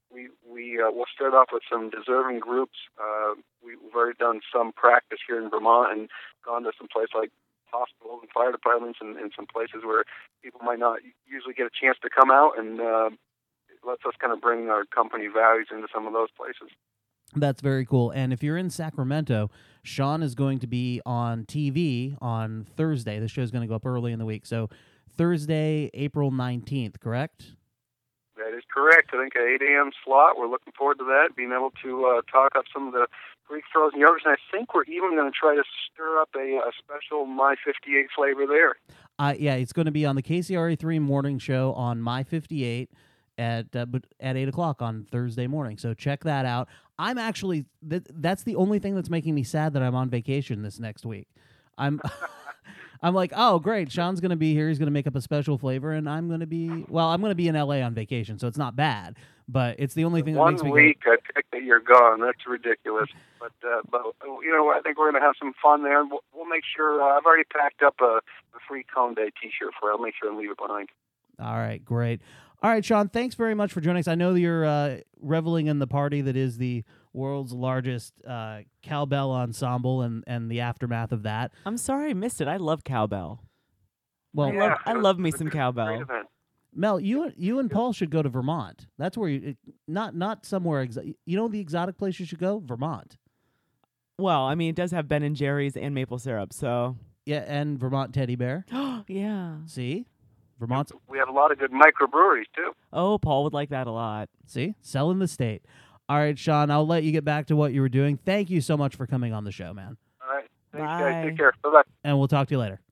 we we uh, we'll start off with some deserving groups. Uh, we've already done some practice here in Vermont and gone to some place like hospitals and fire departments and, and some places where people might not usually get a chance to come out, and uh, it lets us kind of bring our company values into some of those places. That's very cool. And if you're in Sacramento, Sean is going to be on T V on Thursday. The show's going to go up early in the week. So Thursday, April nineteenth, correct? That is correct. I think an eight a.m. slot. We're looking forward to that, being able to uh, talk up some of the Greek frozen yogurts. And I think we're even going to try to stir up a, a special My fifty-eight flavor there. Uh, yeah, it's going to be on the K C R A three morning show on My fifty-eight at uh, at eight o'clock on Thursday morning. So check that out. I'm actually, th- that's the only thing that's making me sad that I'm on vacation this next week. I'm... I'm like, oh, great, Sean's going to be here. He's going to make up a special flavor, and I'm going to be, well, I'm going to be in L A on vacation, so it's not bad, but it's the only thing that One makes me week, go, I pick that you're gone. That's ridiculous. But, uh, but you know, I think we're going to have some fun there, and we'll, we'll make sure, uh, I've already packed up a, a free Cone Day t-shirt for you. I'll make sure and leave it behind. All right, great. All right, Sean, thanks very much for joining us. I know that you're uh, reveling in the party that is the world's largest uh, cowbell ensemble and, and the aftermath of that. I'm sorry I missed it. I love cowbell. Well, I Yeah, love, I it was- love it me was a some great- cowbell. great event. Mel, you you and Paul should go to Vermont. That's where you, it, not not somewhere, exo- you know the exotic place you should go? Vermont. Well, I mean, it does have Ben and Jerry's and maple syrup, so. Yeah, and Vermont Teddy Bear. Yeah. See? Vermont's, We have a lot of good microbreweries, too. Oh, Paul would like that a lot. see? Selling the state. All right, Sean, I'll let you get back to what you were doing. Thank you so much for coming on the show, man. All right. Thanks, Bye. guys. Take care. Bye-bye. And we'll talk to you later.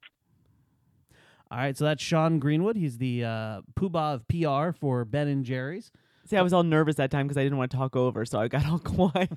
All right, so that's Sean Greenwood. He's the uh, poobah of P R for Ben and Jerry's. See, I was all nervous that time because I didn't want to talk over, so I got all quiet.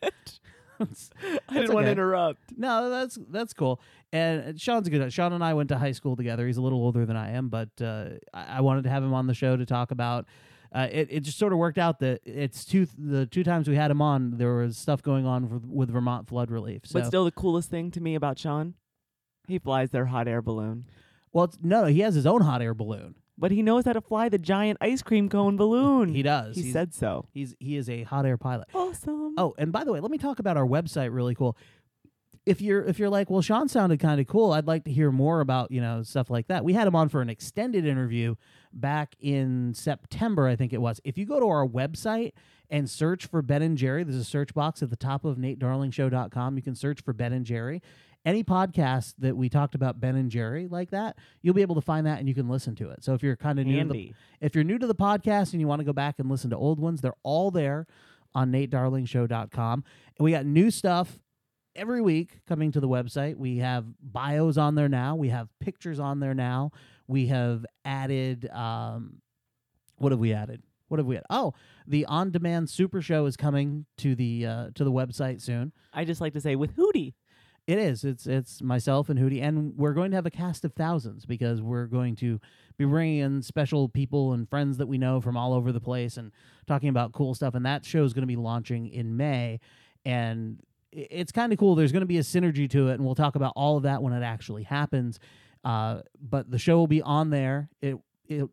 I didn't want okay. to interrupt. No, that's that's cool. And Sean's a good. Sean and I went to high school together. He's a little older than I am, but uh, I, I wanted to have him on the show to talk about. Uh, it it just sort of worked out that it's two the two times we had him on, there was stuff going on with, with Vermont flood relief. So. But still, the coolest thing to me about Sean, he flies their hot air balloon. Well, it's, no, no, he has his own hot air balloon. But he knows how to fly the giant ice cream cone balloon. He does. He He's- said so. He's he is a hot air pilot. Awesome. Oh, and by the way, let me talk about our website really cool. If you're if you're like, well, Sean sounded kind of cool, I'd like to hear more about, you know, stuff like that. We had him on for an extended interview back in September, I think it was. If you go to our website and search for Ben and Jerry, there's a search box at the top of nate darling show dot com. You can search for Ben and Jerry. Any podcast that we talked about Ben and Jerry like that, you'll be able to find that and you can listen to it. So if you're kind of new to the, Handy. if you're new to the podcast and you want to go back and listen to old ones, they're all there on nate darling show dot com. And we got new stuff every week coming to the website. We have bios on there now. We have pictures on there now. We have added, um, what have we added? What have we had? Oh, the on-demand Super Show is coming to the uh, to the website soon. I just like to say with Hootie. It is. It's it's myself and Hootie, and we're going to have a cast of thousands because we're going to be bringing in special people and friends that we know from all over the place and talking about cool stuff. And that show is going to be launching in May, and i- it's kind of cool. There's going to be a synergy to it, and we'll talk about all of that when it actually happens. Uh, but the show will be on there. It it's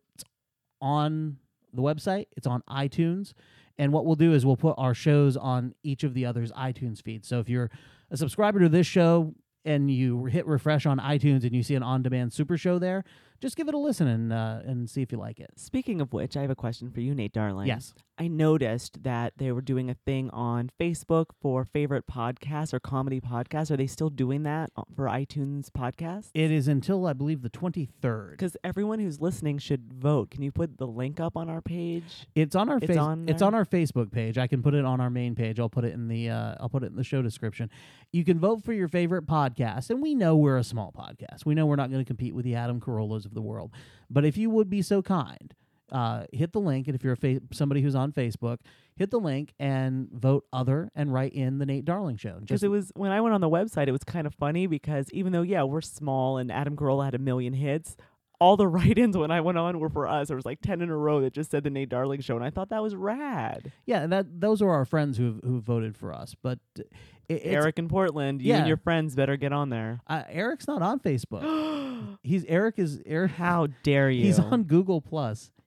on the website. It's on iTunes. And what we'll do is we'll put our shows on each of the others' iTunes feeds. So if you're a subscriber to this show and you hit refresh on iTunes and you see an on-demand Super Show there, just give it a listen and uh, and see if you like it. Speaking of which, I have a question for you, Nate Darling. Yes. I noticed that they were doing a thing on Facebook for favorite podcasts or comedy podcasts. Are they still doing that for iTunes podcasts? It is until, I believe, the twenty-third. Because everyone who's listening should vote. Can you put the link up on our page? It's on our It's face. on It's there? on our Facebook page. I can put it on our main page. I'll put it in the uh, I'll put it in the show description. You can vote for your favorite podcast, and we know we're a small podcast. We know we're not going to compete with the Adam Carollas of the world. But if you would be so kind, uh, hit the link, and if you're a fa- somebody who's on Facebook, hit the link and vote other and write in the Nate Darling Show. Because Just it was when I went on the website, it was kind of funny because even though yeah we're small and Adam Carolla had a million hits, all the write-ins when I went on were for us. There was like ten in a row that just said the Nate Darling Show, and I thought that was rad. yeah, that those are our friends who who voted for us. But it, it's, Eric in Portland, you Yeah. and your friends better get on there. uh, Eric's not on Facebook. He's Eric is Eric. How dare you? He's on Google Plus.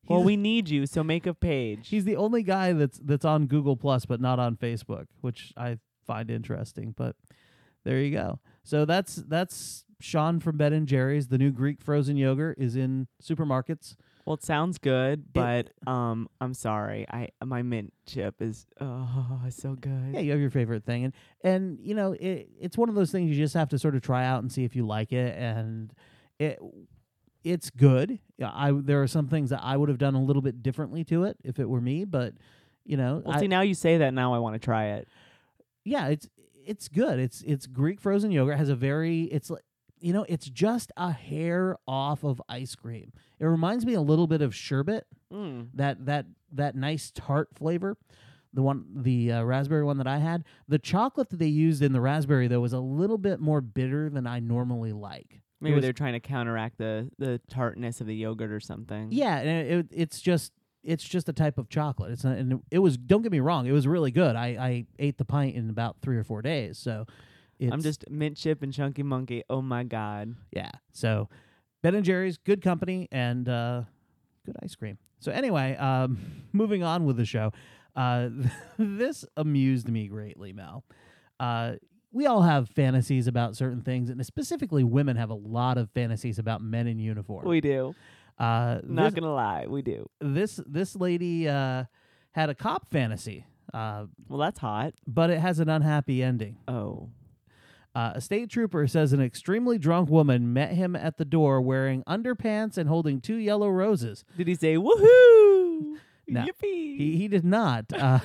Well, He's- we need you, so make a page. He's the only guy that's that's on Google Plus, but not on Facebook, which I find interesting. But there you go. So that's that's Sean from Ben and Jerry's. The new Greek frozen yogurt is in supermarkets. Well, it sounds good, but um, I'm sorry. I my mint chip is oh so good. Yeah, you have your favorite thing, and and you know it, it's one of those things you just have to sort of try out and see if you like it, and it it's good. Yeah, I there are some things that I would have done a little bit differently to it if it were me, but you know, Well, I, see, now you say that, now I want to try it. yeah, it's it's good. It's it's Greek frozen yogurt. It has a very it's like you know it's just a hair off of ice cream. It reminds me a little bit of sherbet. Mm. That that that nice tart flavor. The one, the uh, raspberry one that I had, the chocolate that they used in the raspberry though was a little bit more bitter than I normally like. Maybe was- they're trying to counteract the, the tartness of the yogurt or something. Yeah, and it, it, it's just it's just a type of chocolate. It's not, and it, it was. Don't get me wrong, it was really good. I, I ate the pint in about three or four days. So it's, I'm just mint chip and chunky monkey. Oh my god. yeah. So Ben and Jerry's, good company and uh, good ice cream. So anyway, um, moving on with the show. Uh, this amused me greatly, Mel. Uh, we all have fantasies about certain things, and specifically women have a lot of fantasies about men in uniform. We do. Uh, Not this, gonna lie, we do. this this lady uh, had a cop fantasy, uh, Well, that's hot. but it has an unhappy ending. Oh. Uh, a state trooper says an extremely drunk woman met him at the door wearing underpants and holding two yellow roses. Did he say woohoo? No. Yippee. He he did not. Uh,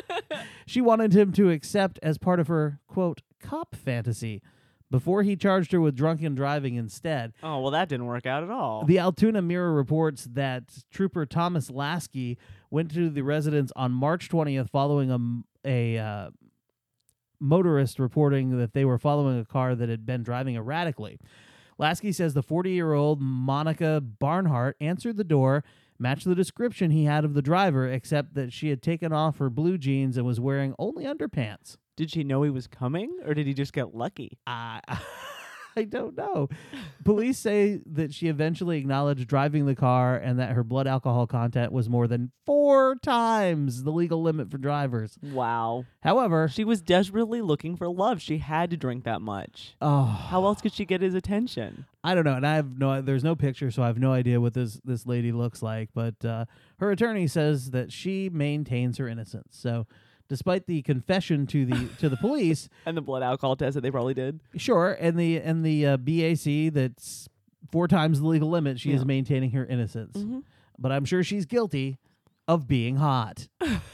she wanted him to accept as part of her, quote, cop fantasy before he charged her with drunken driving instead. Oh, well, that didn't work out at all. The Altoona Mirror reports that Trooper Thomas Lasky went to the residence on March twentieth following a, m- a uh, motorist reporting that they were following a car that had been driving erratically. Lasky says the forty-year-old Monica Barnhart answered the door, matched the description he had of the driver, except that she had taken off her blue jeans and was wearing only underpants. Did she know he was coming, or did he just get lucky? I I don't know. Police say that she eventually acknowledged driving the car and that her blood alcohol content was more than four times the legal limit for drivers. Wow. However, She was desperately looking for love. She had to drink that much. oh, How else could she get his attention? I don't know, and I have no. There's no picture, so I have no idea what this this lady looks like. But uh, her attorney says that she maintains her innocence. So, despite the confession to the to the police, And the blood alcohol test that they probably did. sure, and the and the uh, B A C that's four times the legal limit, she Yeah. is maintaining her innocence. Mm-hmm. But I'm sure she's guilty of being hot.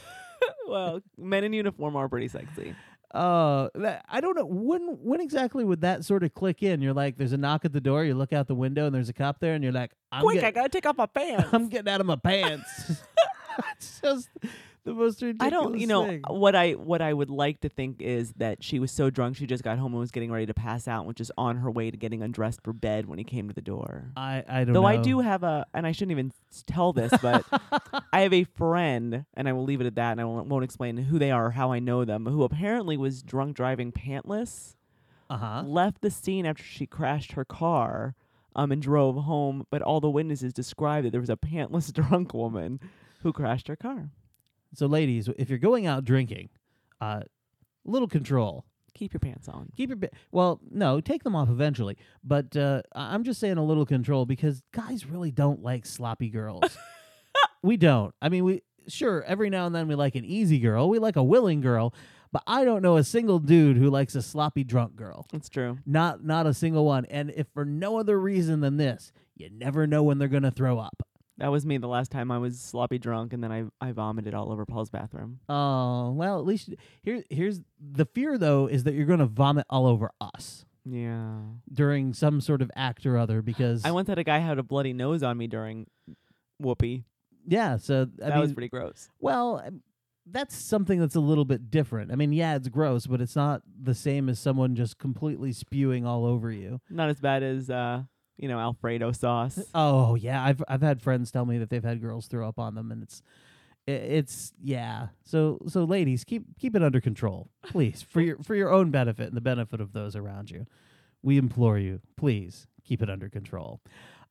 Well, men in uniform are pretty sexy. Uh, that, I don't know when when exactly would that sort of click in. You're like, there's a knock at the door. You look out the window and there's a cop there, and you're like, I'm Quick, get- I gotta take off my pants. I'm getting out of my pants. It's just the most ridiculous I don't, you know, thing. what I what I would like to think is that she was so drunk she just got home and was getting ready to pass out, and was just on her way to getting undressed for bed when he came to the door. I I don't Though know. I do have a, and I shouldn't even s- tell this, but I have a friend, and I will leave it at that, and I won't, won't explain who they are or how I know them, who apparently was drunk driving pantless, Uh huh. left the scene after she crashed her car, um, and drove home, but all the witnesses described that there was a pantless drunk woman who crashed her car. So, ladies, if you're going out drinking, uh, little control. Keep your pants on. Keep your ba- well, no, take them off eventually. But uh, I- I'm just saying a little control because guys really don't like sloppy girls. We don't. I mean, we sure every now and then we like an easy girl, we like a willing girl, but I don't know a single dude who likes a sloppy drunk girl. It's true. Not not a single one. And if for no other reason than this, you never know when they're gonna throw up. That was me the last time I was sloppy drunk, and then I I vomited all over Paul's bathroom. Oh well, at least here here's the fear though is that you're gonna vomit all over us Yeah. during some sort of act or other because I once had a guy had a bloody nose on me during whoopee. yeah. So I That mean, was pretty gross. well, um, that's something that's a little bit different. I mean, yeah, it's gross, but it's not the same as someone just completely spewing all over you. Not as bad as uh, you know, Alfredo sauce. Oh yeah, I've I've had friends tell me that they've had girls throw up on them, and it's i- it's yeah. So so ladies, keep keep it under control, please, for your for your own benefit and the benefit of those around you. We implore you, please keep it under control.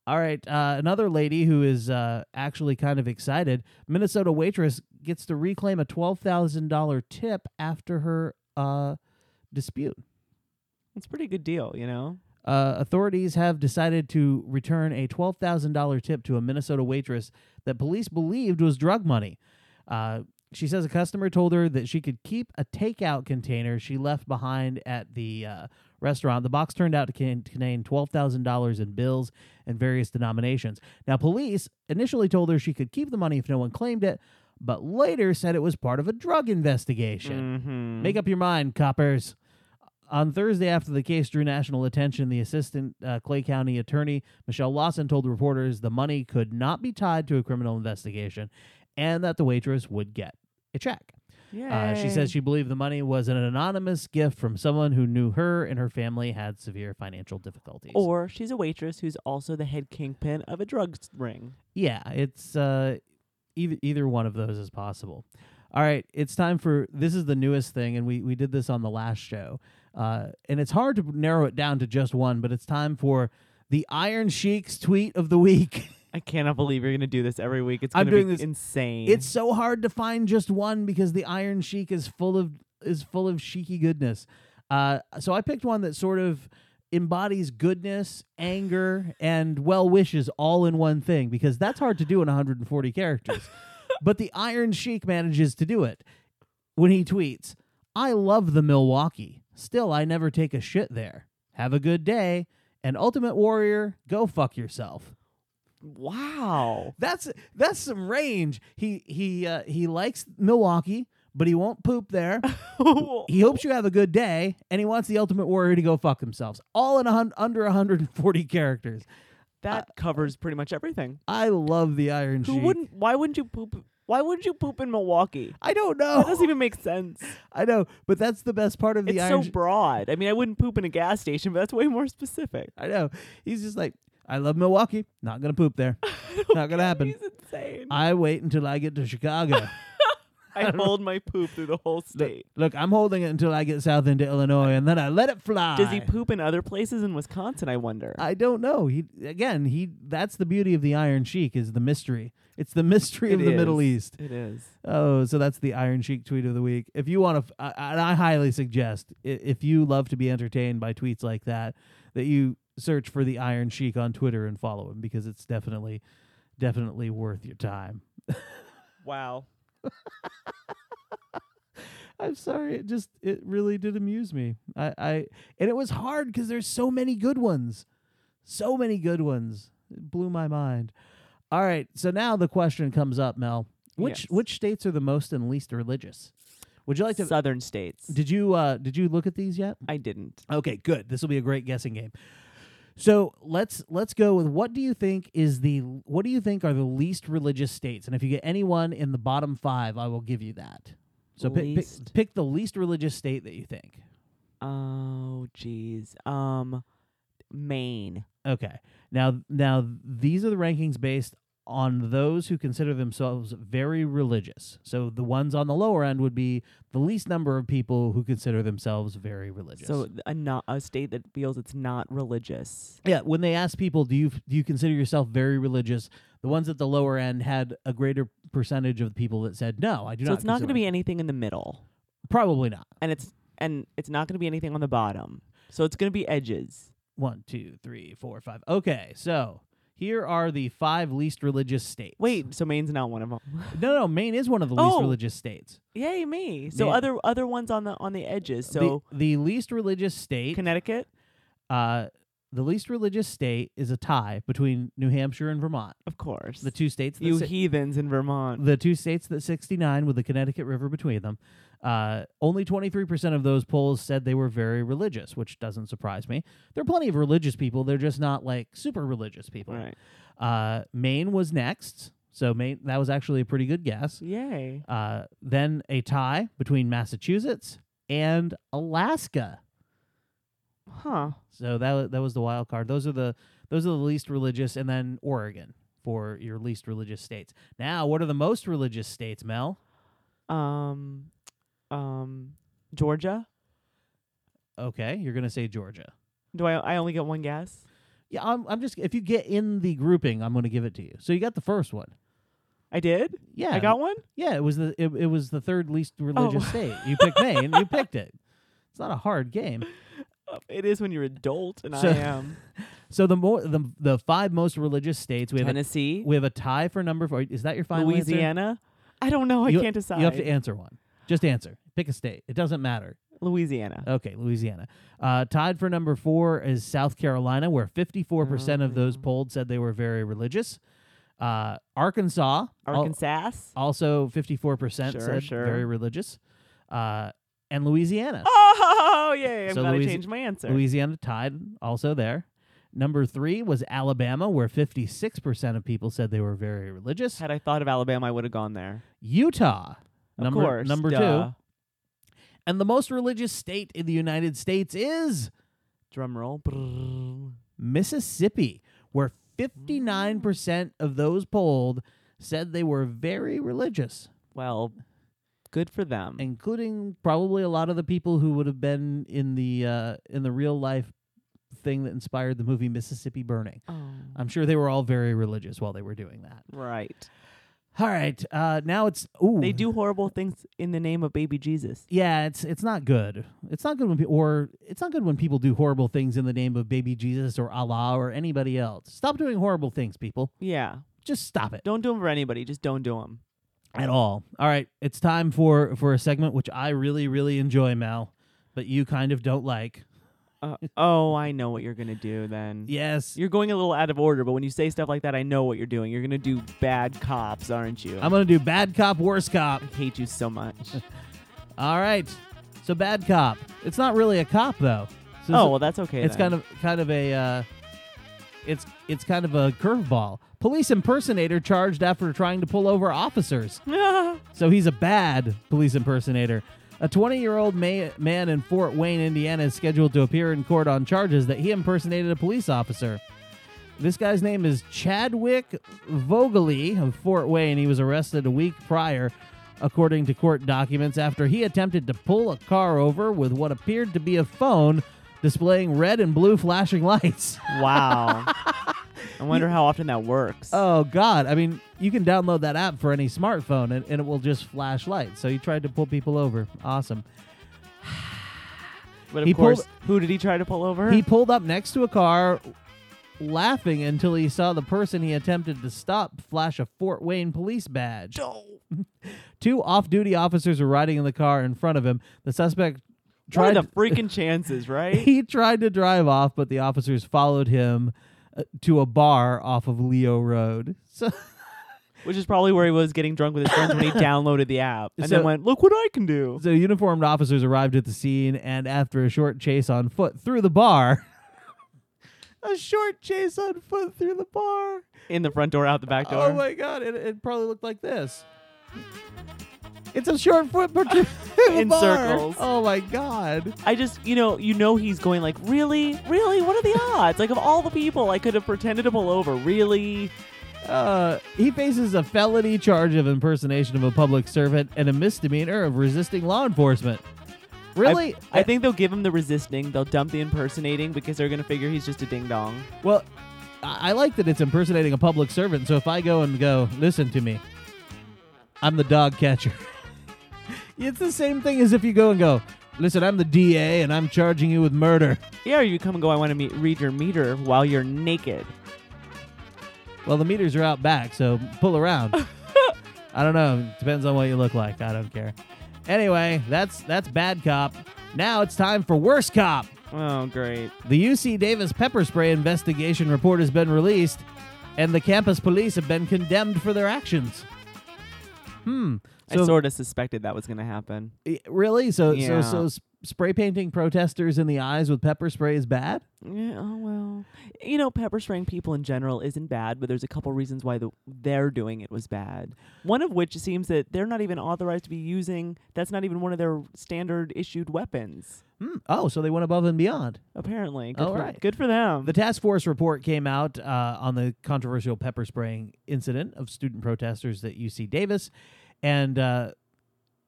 All right, uh, another lady who is uh, actually kind of excited. Minnesota waitress gets to reclaim a twelve thousand dollars tip after her uh, dispute. It's a pretty good deal, you know? Uh, authorities have decided to return a twelve thousand dollars tip to a Minnesota waitress that police believed was drug money. Uh, she says a customer told her that she could keep a takeout container she left behind at the uh, restaurant. The box turned out to contain twelve thousand dollars in bills and various denominations. Now, police initially told her she could keep the money if no one claimed it, but later said it was part of a drug investigation. Mm-hmm. Make up your mind, coppers. On Thursday, after the case drew national attention, the assistant uh, Clay County attorney, Michelle Lawson, told reporters the money could not be tied to a criminal investigation and that the waitress would get a check. Uh, she says she believed the money was an anonymous gift from someone who knew her and her family had severe financial difficulties. Or she's a waitress who's also the head kingpin of a drug ring. Yeah, it's uh, either, either one of those is possible. All right, it's time for, this is the newest thing, and we, we did this on the last show. Uh, and it's hard to narrow it down to just one, but it's time for the Iron Sheik's tweet of the week. I cannot believe you're going to do this every week. It's I'm going to doing be this- insane. It's so hard to find just one because the Iron Sheik is full of is full of sheiky goodness. Uh, so I picked one that sort of embodies goodness, anger, and well wishes all in one thing because that's hard to do in one hundred forty characters. But the Iron Sheik manages to do it when he tweets, "I love the Milwaukee. Still, I never take a shit there. Have a good day. And Ultimate Warrior, go fuck yourself." Wow. That's that's some range. He he uh, he likes Milwaukee, but he won't poop there. He hopes you have a good day, and he wants the Ultimate Warrior to go fuck themselves. All in a hun- under one hundred forty characters. That uh, covers pretty much everything. I love the Iron Who Sheik. wouldn't? Why wouldn't you poop? Why wouldn't you poop in Milwaukee? I don't know. That doesn't even make sense. I know, but that's the best part of the it's Iron so broad. I mean, I wouldn't poop in a gas station, but that's way more specific. I know. He's just like, I love Milwaukee. Not gonna poop there. Not gonna happen. He's insane. I wait until I get to Chicago. I hold my poop through the whole state. Look, I'm holding it until I get south into Illinois, and then I let it fly. Does he poop in other places in Wisconsin, I wonder? I don't know. He again, he that's the beauty of the Iron Sheik is the mystery. It's the mystery It of the is. Middle East. It is. Oh, so that's the Iron Sheik tweet of the week. If you want to, f- I, I highly suggest i- if you love to be entertained by tweets like that, that you search for the Iron Sheik on Twitter and follow him because it's definitely, definitely worth your time. Wow. I'm sorry. It just, it really did amuse me. I, I and it was hard because there's so many good ones. So many good ones. It blew my mind. All right. So now the question comes up, Mel. Which Yes. which states are the most and least religious? Would you like to? Southern states. Did you uh did you look at these yet? I didn't. Okay, good. This will be a great guessing game. So let's let's go with what do you think is the what do you think are the least religious states? And if you get anyone in the bottom five, I will give you that. So pick, pick Least- pick the least religious state that you think. Oh, geez. Um, Maine. Okay. Now now these are the rankings based on those who consider themselves very religious. So the ones on the lower end would be the least number of people who consider themselves very religious. So a not a state that feels it's not religious. yeah, when they ask people, do you do you consider yourself very religious? The ones at the lower end had a greater percentage of people that said no, I do So not. it's not going to consider be myself." anything in the middle, Probably not. and it's and it's not going to be anything on the bottom. So it's going to be edges. One, two, three, four, five. Okay, so here are the five least religious states. Wait, so Maine's not one of them. no, no, Maine is one of the least Oh. religious states. Yay me! So Man. other other ones on the on the edges. So the, the least religious state, Connecticut, uh, the least religious state is a tie between New Hampshire and Vermont. of course. The two states that you si- heathens in Vermont. the two states that sixty-nine with the Connecticut River between them. Uh, only twenty-three percent of those polls said they were very religious, which doesn't surprise me. There are plenty of religious people. They're just not like super religious people. Right. Uh, Maine was next. So Maine, that was actually a pretty good guess. Yay. Uh, then a tie between Massachusetts and Alaska. Huh. So that wa- that was the wild card. Those are the those are the least religious, and then Oregon for your least religious states. Now, what are the most religious states, Mel? Um, um, Georgia. Okay, you're gonna say Georgia. Do I? I only get one guess. Yeah, I'm, I'm just if you get in the grouping, I'm going to give it to you. So you got the first one. I did? Yeah, I got one? Yeah, it was the it, it was the third least religious Oh. state. You picked Maine. You picked it. It's not a hard game. It is when you're adult, and So- I am. So the more the the five most religious states we have a, Tennessee, we have a tie for number four. Is that your final answer? Louisiana. I don't know. I You- can't decide. You have to answer one. Just answer. Pick a state. It doesn't matter. Louisiana. Okay, Louisiana. Uh, tied for number four is South Carolina, where fifty-four percent of those polled said they were very religious. Uh, Arkansas, al- Arkansas. also fifty-four percent Sure, said sure. very religious. Uh, and Louisiana. Oh, yay. I'm So glad Louisi- I changed my answer. Louisiana tied, also there. Number three was Alabama, where fifty-six percent of people said they were very religious. Had I thought of Alabama, I would have gone there. Utah, Of number, course. number duh. two. And the most religious state in the United States is Drum roll. Mississippi, where fifty-nine percent of those polled said they were very religious, Well, good for them. including probably a lot of the people who would have been in the uh, in the real life thing that inspired the movie Mississippi Burning. oh, I'm sure they were all very religious while they were doing that. right. All right, uh, now it's ooh. They do horrible things in the name of baby Jesus. Yeah, it's it's not good. It's not good when pe- or it's not good when people do horrible things in the name of baby Jesus or Allah or anybody else. Stop doing horrible things, people. Yeah. Just stop it Don't do them for anybody. Just don't do them. at all. All right, it's time for for a segment which I really really enjoy, Mel, but you kind of don't like. Uh, oh, I know what you're going to do then. Yes, You're going a little out of order, but when you say stuff like that, I know what you're doing. You're going to do bad cops, aren't you? I'm gonna do bad cop, worst cop. I hate you so much. All right, so bad cop. It's not really a cop though. So oh, well, that's okay it's then. kind of kind of a uh, it's it's kind of a curveball. Police impersonator charged after trying to pull over officers. So he's a bad police impersonator. A twenty-year-old ma- man in Fort Wayne, Indiana, is scheduled to appear in court on charges that he impersonated a police officer. This guy's name is Chadwick Vogely of Fort Wayne. He was arrested a week prior, according to court documents, after he attempted to pull a car over with what appeared to be a phone displaying red and blue flashing lights. Wow. I wonder how often that works. Oh, God. I mean, you can download that app for any smartphone, and, and it will just flash lights. So he tried to pull people over. Awesome. but of he course, pulled- who did he try to pull over? He pulled up next to a car, laughing until he saw the person he attempted to stop flash a Fort Wayne police badge. Two off-duty officers were riding in the car in front of him. The suspect What tried are the freaking chances, right? he tried to drive off, but the officers followed him uh, to a bar off of Leo Road. So Which is probably where he was getting drunk with his friends when he downloaded the app. And So- then went, look what I can do. So uniformed officers arrived at the scene, and after a short chase on foot through the bar, a short chase on foot through the bar. In the front door, out the back door. Oh my God! It, it probably looked like this. It's a short foot per- In bar. circles. Oh my God! I just, you know, you know he's going like, really? Really? What are the odds? Like, of all the people I could have pretended to pull over, really? Uh, he faces a felony charge of impersonation of a public servant and a misdemeanor of resisting law enforcement. Really? I, I think they'll give him the resisting. They'll dump the impersonating because they're going to figure he's just a ding-dong. Well, I I like that it's impersonating a public servant. So if I go and go, listen to me, I'm the dog catcher. It's the same thing as if you go and go, listen, I'm the D A and I'm charging you with murder. Yeah, or you come and go, I want to meet, read your meter while you're naked. Well, the meters are out back, so pull around. I don't know. Depends on what you look like. I don't care. Anyway, that's that's bad cop. Now it's time for worst cop. Oh, great. The U C Davis pepper spray investigation report has been released, and the campus police have been condemned for their actions. Hmm. I So sort of suspected that was going to happen. I- really? So Yeah. so so s- spray painting protesters in the eyes with pepper spray is bad? Yeah, oh, well. You know, pepper spraying people in general isn't bad, but there's a couple reasons why the, they're doing it was bad. One of which seems that they're not even authorized to be using, that's not even one of their standard issued weapons, Hmm. Oh, so they went above and beyond. apparently. Good, All for, right. good for them. The task force report came out uh, on the controversial pepper spraying incident of student protesters at U C Davis, and uh,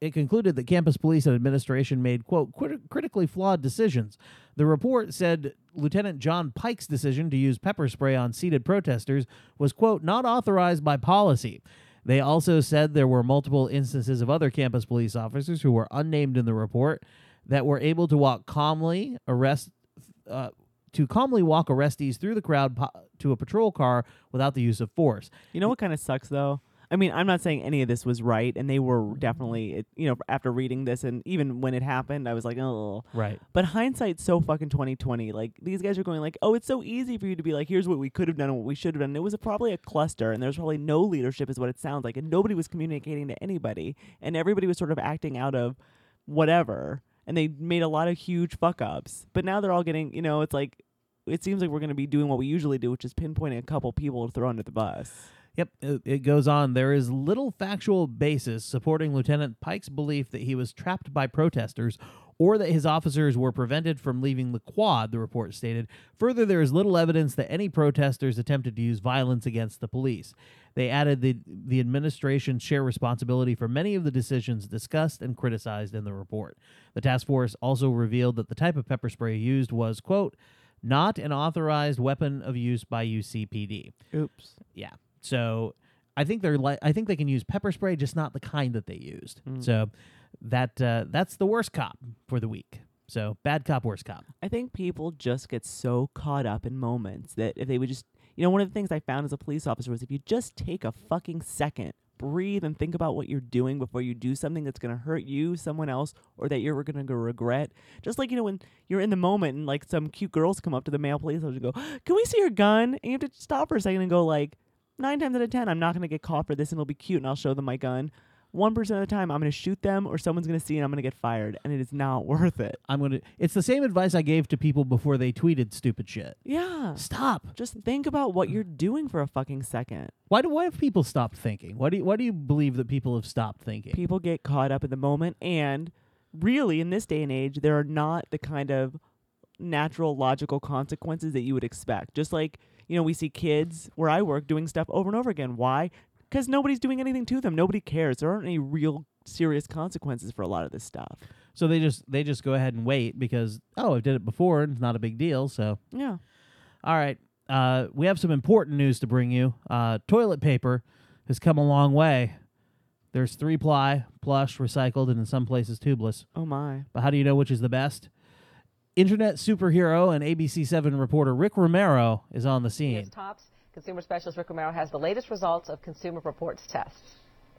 it concluded that campus police and administration made, quote, crit- critically flawed decisions. The report said Lieutenant John Pike's decision to use pepper spray on seated protesters was, quote, not authorized by policy. They also said there were multiple instances of other campus police officers who were unnamed in the report that were able to walk calmly, arrest, uh, to calmly walk arrestees through the crowd po- to a patrol car without the use of force. You know what kind of sucks, though? I mean, I'm not saying any of this was right, and they were definitely, it- you know, after reading this, and even when it happened, I was like, oh. Right. But hindsight's so fucking twenty twenty. Like, these guys are going like, oh, it's so easy for you to be like, here's what we could have done and what we should have done. And it was a, probably a cluster, and there was probably no leadership is what it sounds like, and nobody was communicating to anybody, and everybody was sort of acting out of whatever, and they made a lot of huge fuck-ups. But now they're all getting, you know, it's like, it seems like we're going to be doing what we usually do, which is pinpointing a couple people to throw under the bus. Yep, it, it goes on. There is little factual basis supporting Lieutenant Pike's belief that he was trapped by protesters or that his officers were prevented from leaving the quad, the report stated. Further, there is little evidence that any protesters attempted to use violence against the police. They added the, the administration share responsibility for many of the decisions discussed and criticized in the report. The task force also revealed that the type of pepper spray used was, quote, not an authorized weapon of use by U C P D. Oops. Yeah. So I think they're like I think they can use pepper spray, just not the kind that they used. Mm. So that uh, that's the worst cop for the week. So bad cop, worst cop. I think people just get so caught up in moments that if they would just, you know, one of the things I found as a police officer was if you just take a fucking second, breathe and think about what you're doing before you do something that's going to hurt you, someone else, or that you're going to regret. Just like, you know, when you're in the moment and like some cute girls come up to the male police officer and go, can we see your gun? And you have to stop for a second and go like, nine times out of ten, I'm not going to get caught for this and it'll be cute and I'll show them my gun. One percent of the time, I'm going to shoot them or someone's going to see and I'm going to get fired, and it is not worth it. I'm gonna. It's the same advice I gave to people before they tweeted stupid shit. Yeah. Stop. Just think about what you're doing for a fucking second. Why do why have people stopped thinking? Why do you, why do you believe that people have stopped thinking? People get caught up in the moment, and really, in this day and age, there are not the kind of natural, logical consequences that you would expect. Just like, you know, we see kids where I work doing stuff over and over again. Why? Because nobody's doing anything to them. Nobody cares. There aren't any real serious consequences for a lot of this stuff. So they just they just go ahead and wait because, oh, I did it before and it's not a big deal. So Yeah. all right. Uh, we have some important news to bring you. Uh, toilet paper has come a long way. There's three-ply, plush, recycled, and in some places tubeless. Oh, my. But how do you know which is the best? Internet superhero and A B C seven reporter Rick Romero is on the scene. Here's Tops. Consumer specialist Rick Romero has the latest results of Consumer Reports tests.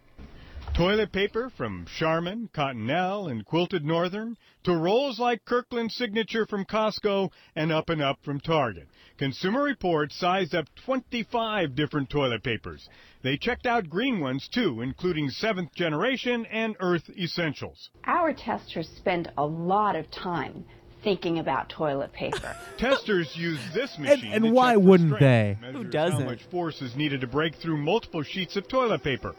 Toilet paper from Charmin, Cottonelle, and Quilted Northern, to rolls like Kirkland Signature from Costco and Up and Up from Target. Consumer Reports sized up twenty-five different toilet papers. They checked out green ones, too, including seventh generation and Earth Essentials. Our testers spend a lot of time thinking about toilet paper. Testers use this machine And, to and why check for wouldn't strength, they? measures Who doesn't? how much force is needed to break through multiple sheets of toilet paper.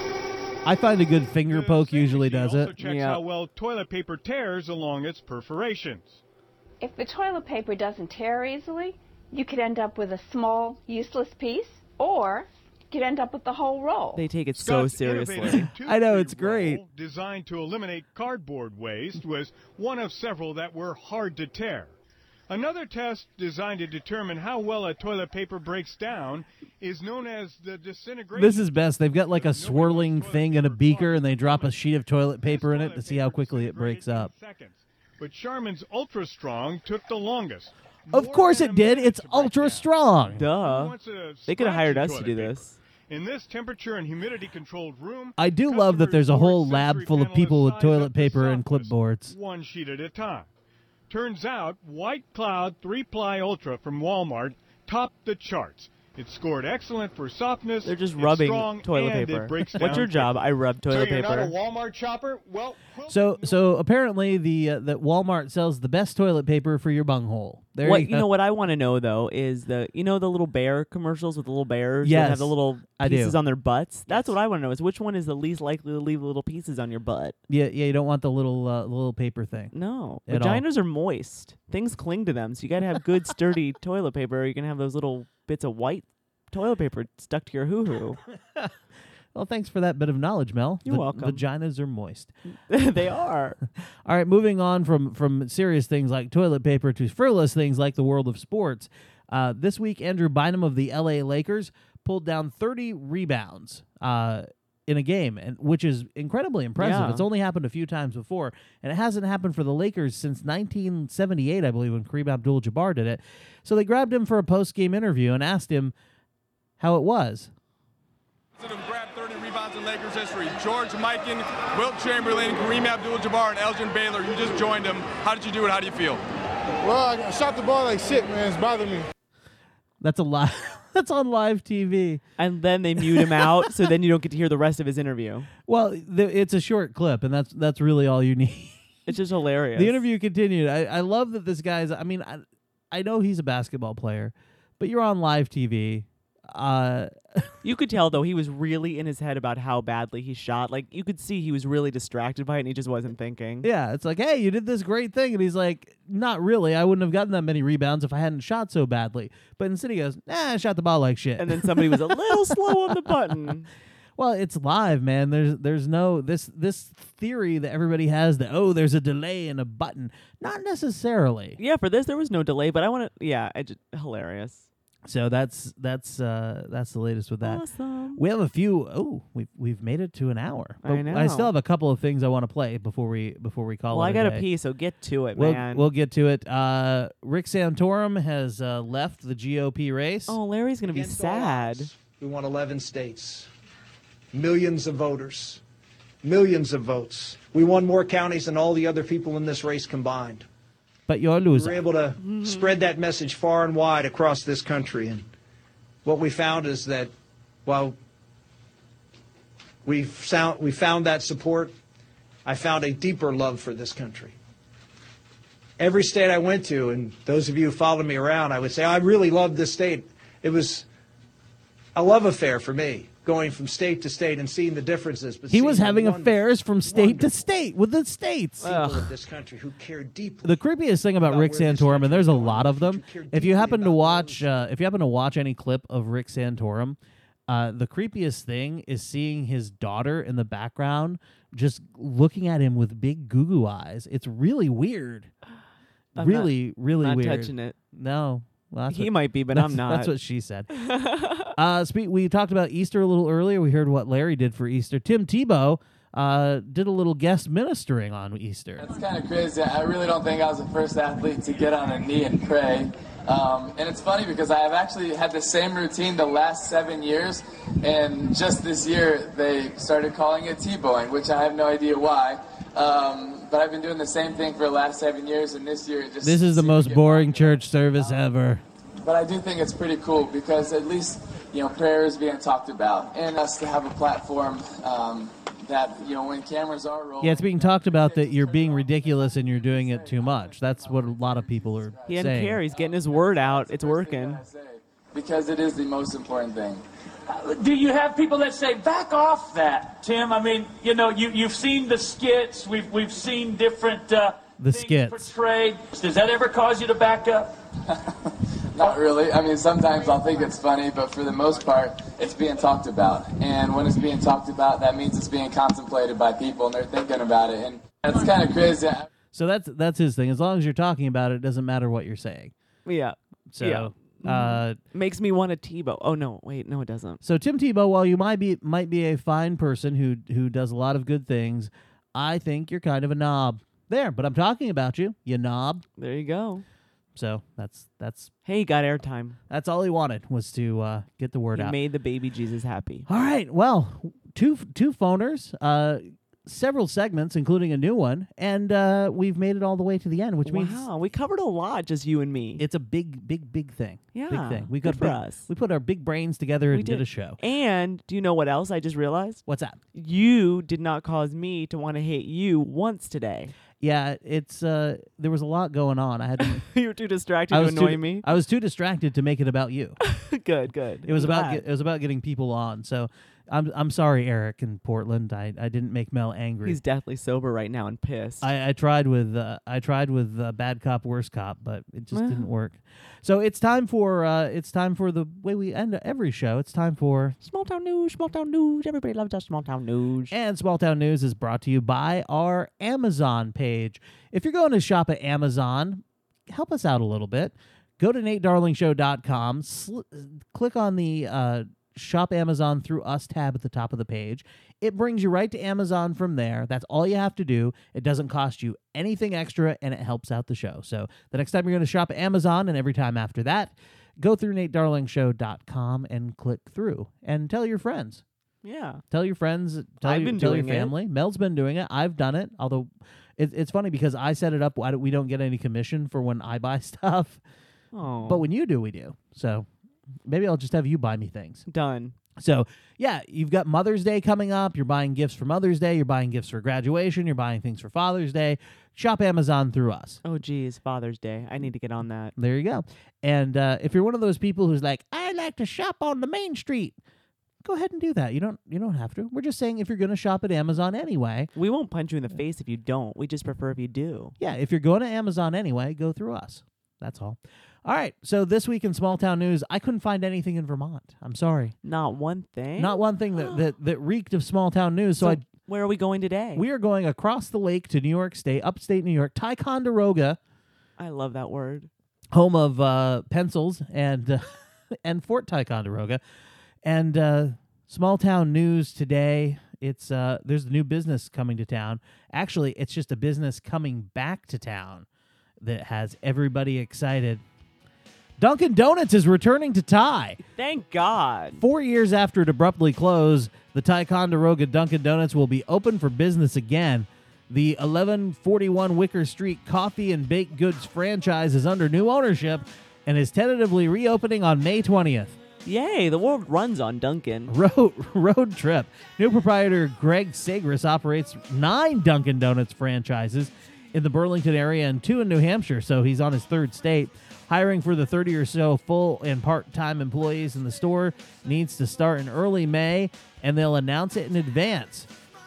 I find a good finger The poke same usually machine does also it. checks Yeah. how well toilet paper tears along its perforations. If the toilet paper doesn't tear easily, you could end up with a small, useless piece, or you could end up with the whole roll. They take it so Scott's seriously. innovative I know, two-free it's great. roll, designed to eliminate cardboard waste, was one of several that were hard to tear. Another test designed to determine how well a toilet paper breaks down is known as the disintegration. This is best. They've got like a swirling thing in a beaker, and they drop a sheet of toilet paper in it to see how quickly it breaks up. Seconds. But Charmin's Ultra Strong took the longest. Of More course than it a did. minute It's to break ultra down. strong. Who Duh. wants a They could have hired us splashy to do toilet this. paper? In this temperature and humidity controlled room, I do love that there's a whole customers lab sensory full of panelists people with size toilet up the paper and softness, clipboards. one sheet at a time. Turns out, White Cloud three-ply Ultra from Walmart topped the charts. It scored excellent for softness. They're just it's rubbing strong, toilet and paper. It breaks What's down your job? quickly. I rub toilet so you're paper. not a Walmart shopper? Well, So, so apparently the uh, that Walmart sells the best toilet paper for your bunghole. There What you, you go. know? What I want to know though is the you know the little bear commercials with the little bears that Yes, have the little I do. pieces on their butts. That's what I want to know is which one is the least likely to leave little pieces on your butt. Yeah, yeah. You don't want the little uh, little paper thing. No, At all. vaginas are moist. Things cling to them, so you got to have good sturdy toilet paper. Or you can have those little bits of white toilet paper stuck to your hoo hoo. Well, thanks for that bit of knowledge, Mel. You're Va- welcome. Vaginas are moist. They are. All right, moving on from from serious things like toilet paper to frivolous things like the world of sports. Uh, this week, Andrew Bynum of the L A Lakers pulled down thirty rebounds uh, in a game, and which is incredibly impressive. Yeah. It's only happened a few times before, and it hasn't happened for the Lakers since nineteen seventy-eight, I believe, when Kareem Abdul-Jabbar did it. So they grabbed him for a post-game interview and asked him how it was. Grabbed thirty rebounds in Lakers history. George Mikan, Wilt Chamberlain, Kareem Abdul-Jabbar, and Elgin Baylor. You just joined them. How did you do it? How do you feel? Well, I shot the ball like shit, man. It's bothering me. That's a live. That's on live T V. And then they mute him out, so then you don't get to hear the rest of his interview. Well, th- it's a short clip, and that's that's really all you need. It's just hilarious. The interview continued. I, I love that this guy's. I mean, I, I know he's a basketball player, but you're on live T V. Uh, you could tell, though, he was really in his head about how badly he shot. Like, you could see he was really distracted by it, and he just wasn't thinking. Yeah, it's like, hey, you did this great thing. And he's like, not really. I wouldn't have gotten that many rebounds if I hadn't shot so badly. But instead he goes, nah, I shot the ball like shit. And then somebody was a little slow on the button. Well, it's live, man. There's there's no this this theory that everybody has that, oh, there's a delay in a button. Not necessarily. Yeah, for this there was no delay, but I want to. Yeah, I just hilarious. So that's that's uh, that's the latest with that. Awesome. We have a few. Oh, we've we've made it to an hour. I But know. I still have a couple of things I want to play before we before we call Well, it. I got a a day. pee, so get to it, We'll, man. we'll get to it. Uh, Rick Santorum has uh, left the G O P race. Oh, Larry's gonna be Against all sad. odds, we won eleven states, millions of voters, millions of votes. We won more counties than all the other people in this race combined. But you're a We loser. were able to spread that message far and wide across this country. And what we found is that while we found, we found that support, I found a deeper love for this country. Every state I went to, and those of you who followed me around, I would say, I really loved this state. It was a love affair for me, going from state to state and seeing the differences. But He seeing was the having wonderful affairs from state to state with the states. people of this country who care deeply. The creepiest thing about Rick Santorum, and there's a lot of them. If you happen to watch, uh, if you happen to watch any clip of Rick Santorum, uh, the creepiest thing is seeing his daughter in the background, just looking at him with big goo goo eyes. It's really weird. I'm really, not- really not weird. touching it. No. Well, that's He what- might be, but that's- I'm not. That's what she said. uh, speak, we talked about Easter a little earlier. We heard what Larry did for Easter. Tim Tebow uh, did a little guest ministering on Easter. It's kind of crazy. I really don't think I was the first athlete to get on a knee and pray. Um, and it's funny because I have actually had the same routine the last seven years, and just this year they started calling it Tebowing, which I have no idea why. Um, but I've been doing the same thing for the last seven years, and this year it just This is the seemed to most get boring church service ever. But I do think it's pretty cool because at least, you know, prayer is being talked about, and us to have a platform um, that, you know, when cameras are rolling. Yeah, it's being talked about that you're being ridiculous and you're doing it too much. That's what a lot of people are He doesn't saying. care. He's getting his word out. It's working. Because it is the most important thing. Do you have people that say, back off that, Tim? I mean, you know, you, you've seen the skits. We've, we've seen different uh, The things skits. portrayed. Does that ever cause you to back up? Not really. I mean, sometimes I'll think it's funny, but for the most part, it's being talked about. And when it's being talked about, that means it's being contemplated by people, and they're thinking about it. And it's kind of crazy. So that's that's his thing. As long as you're talking about it, it doesn't matter what you're saying. Yeah. So, yeah. uh, Makes me want a Tebow. Oh no, wait, no, it doesn't. So Tim Tebow, while you might be might be a fine person who who does a lot of good things, I think you're kind of a knob. There, but I'm talking about you, you knob. There you go. So that's that's Hey, he got airtime. that's all he wanted was to uh, get the word He out. made the baby Jesus happy. All right. Well, two two phoners, uh, several segments, including a new one, and uh, we've made it all the way to the end, which means Wow, we covered a lot, just you and me. it's a big, big, big thing. Yeah, big thing. We good got for big- us. We put our big brains together We and did. did. a show. And do you know what else I just realized? What's that? You did not cause me to want to hate you once today. Yeah, it's uh, there was a lot going on. I had to. You were too distracted I to was annoy too, me. I was too distracted to make it about you. good, good. It was about Glad. get, it was about getting people on. So I'm I'm sorry, Eric in Portland. I, I didn't make Mel angry. He's deathly sober right now and pissed. I, I tried with uh, I tried with uh, bad cop, worse cop, but it just Well. didn't work. So it's time for uh, it's time for the way we end every show. It's time for Small town news, small town news. Everybody loves our small town news. And Small Town News is brought to you by our Amazon page. If you're going to shop at Amazon, help us out a little bit. Go to nate darling show dot com, sl- click on the uh, Shop Amazon Through Us tab at the top of the page. It brings you right to Amazon from there. That's all you have to do. It doesn't cost you anything extra, and it helps out the show. So the next time you're going to shop at Amazon, and every time after that, go through nate darling show dot com and click through. And tell your friends. Yeah. Tell your friends. Tell, I've your, been tell your doing it. family. Mel's been doing it. I've done it. Although it, it's funny because I set it up. Why do we don't get any commission for when I buy stuff? Oh. But when you do, we do. So maybe I'll just have you buy me things. Done. So, yeah, you've got Mother's Day coming up. You're buying gifts for Mother's Day. You're buying gifts for graduation. You're buying things for Father's Day. Shop Amazon through us. Oh, geez, Father's Day. I need to get on that. There you go. And uh, if you're one of those people who's like, I like to shop on the main street, go ahead and do that. You don't you don't have to. We're just saying if you're going to shop at Amazon anyway. We won't punch you in the face if you don't. We just prefer if you do. Yeah, if you're going to Amazon anyway, go through us. That's all. All right, so this week in Small Town News, I couldn't find anything in Vermont. I'm sorry. Not one thing? Not one thing that, that, that reeked of Small Town News. So, So I, where are we going today? we are going across the lake to New York State, upstate New York, Ticonderoga, I love that word. home of uh, pencils and uh, and Fort Ticonderoga. And uh, Small Town News today, it's uh, there's a new business coming to town. Actually, it's just a business coming back to town that has everybody excited. Dunkin' Donuts is returning to Ty. Thank God. Four years after it abruptly closed, the Ticonderoga Dunkin' Donuts will be open for business again. The eleven forty-one Wicker Street coffee and baked goods franchise is under new ownership and is tentatively reopening on May twentieth. Yay, the world runs on Dunkin'. Road, road trip. New proprietor Greg Sagris operates nine Dunkin' Donuts franchises in the Burlington area and two in New Hampshire, so he's on his third state. Hiring for the thirty or so full and part-time employees in the store needs to start in early May, and they'll announce it in advance.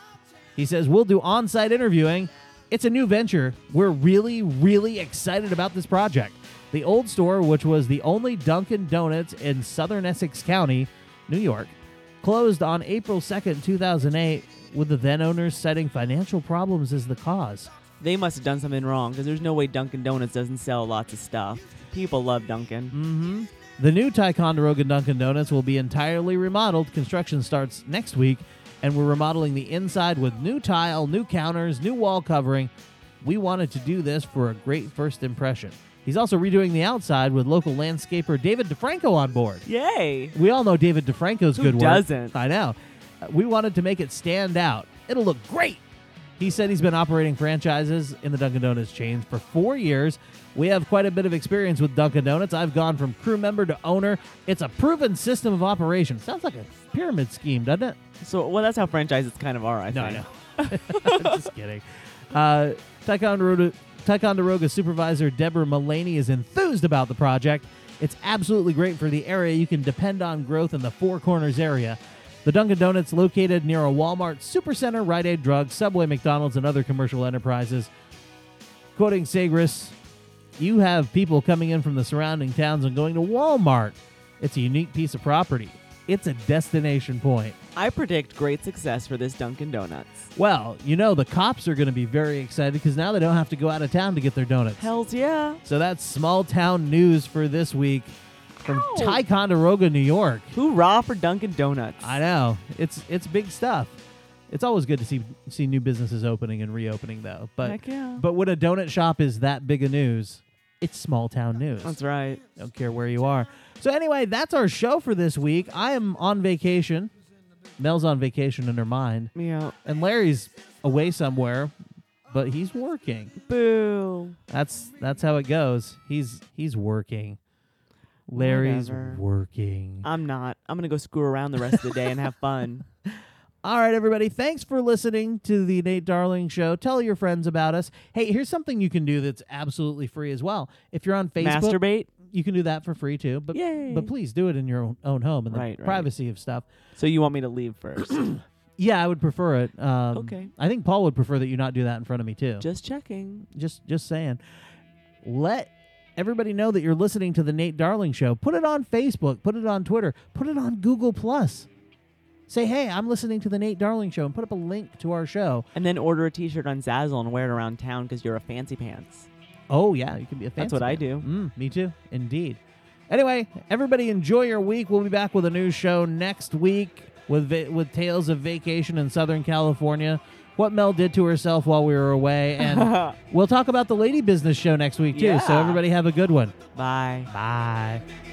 He says, we'll do on-site interviewing. It's a new venture. We're really, really excited about this project. The old store, which was the only Dunkin' Donuts in southern Essex County, New York, closed on April second, two thousand eight, with the then owners citing financial problems as the cause. They must have done something wrong because there's no way Dunkin' Donuts doesn't sell lots of stuff. People love Dunkin'. Mm-hmm. The new Ticonderoga Dunkin' Donuts will be entirely remodeled. Construction starts next week, and we're remodeling the inside with new tile, new counters, new wall covering. We wanted to do this for a great first impression. He's also redoing the outside with local landscaper David DeFranco on board. Yay! We all know David DeFranco's Who good work. doesn't? I know. Uh, We wanted to make it stand out. It'll look great. He said he's been operating franchises in the Dunkin' Donuts chain for four years. We have quite a bit of experience with Dunkin' Donuts. I've gone from crew member to owner. It's a proven system of operation. Sounds like a pyramid scheme, doesn't it? So, well, that's how franchises kind of are, I No, think. I know. Just kidding. Uh, Ticonderoga, Ticonderoga supervisor Deborah Mullaney is enthused about the project. It's absolutely great for the area. You can depend on growth in the Four Corners area. The Dunkin' Donuts located near a Walmart, Supercenter, Rite Aid Drug, Subway, McDonald's, and other commercial enterprises. Quoting Sagris, you have people coming in from the surrounding towns and going to Walmart. It's a unique piece of property. It's a destination point. I predict great success for this Dunkin' Donuts. Well, you know, the cops are going to be very excited because now they don't have to go out of town to get their donuts. Hells yeah. So that's small town news for this week from Ow. Ticonderoga, New York. Hoorah for Dunkin' Donuts. I know. It's it's big stuff. It's always good to see see new businesses opening and reopening, though. But Heck yeah. but when a donut shop is that big a news, it's small town news. That's right. Don't care where you are. So anyway, that's our show for this week. I am on vacation. Mel's on vacation in her mind. Yeah. And Larry's away somewhere, but he's working. Boo. That's that's how it goes. He's he's working. Larry's Whatever. working. I'm not. I'm going to go screw around the rest of the day and have fun. All right, everybody. Thanks for listening to the Nate Darling Show. Tell your friends about us. Hey, here's something you can do that's absolutely free as well. If you're on Facebook. Masturbate? you can do that for free too. But Yay. but please do it in your own, own home in the Right, right. privacy of stuff. So you want me to leave first? Yeah, I would prefer it. Um, Okay. I think Paul would prefer that you not do that in front of me too. Just checking. Just just saying. Let everybody know that you're listening to the Nate Darling Show. Put it on Facebook. Put it on Twitter. Put it on Google Plus. Say, hey, I'm listening to the Nate Darling Show, and put up a link to our show. And then order a T-shirt on Zazzle and wear it around town because you're a fancy pants. Oh, yeah, you can be a fancy That's what I man. do. Mm, me too, indeed. Anyway, everybody enjoy your week. We'll be back with a new show next week with va- with tales of vacation in Southern California, what Mel did to herself while we were away, and we'll talk about the Lady Business show next week, too. So Yeah. everybody have a good one. Bye. Bye.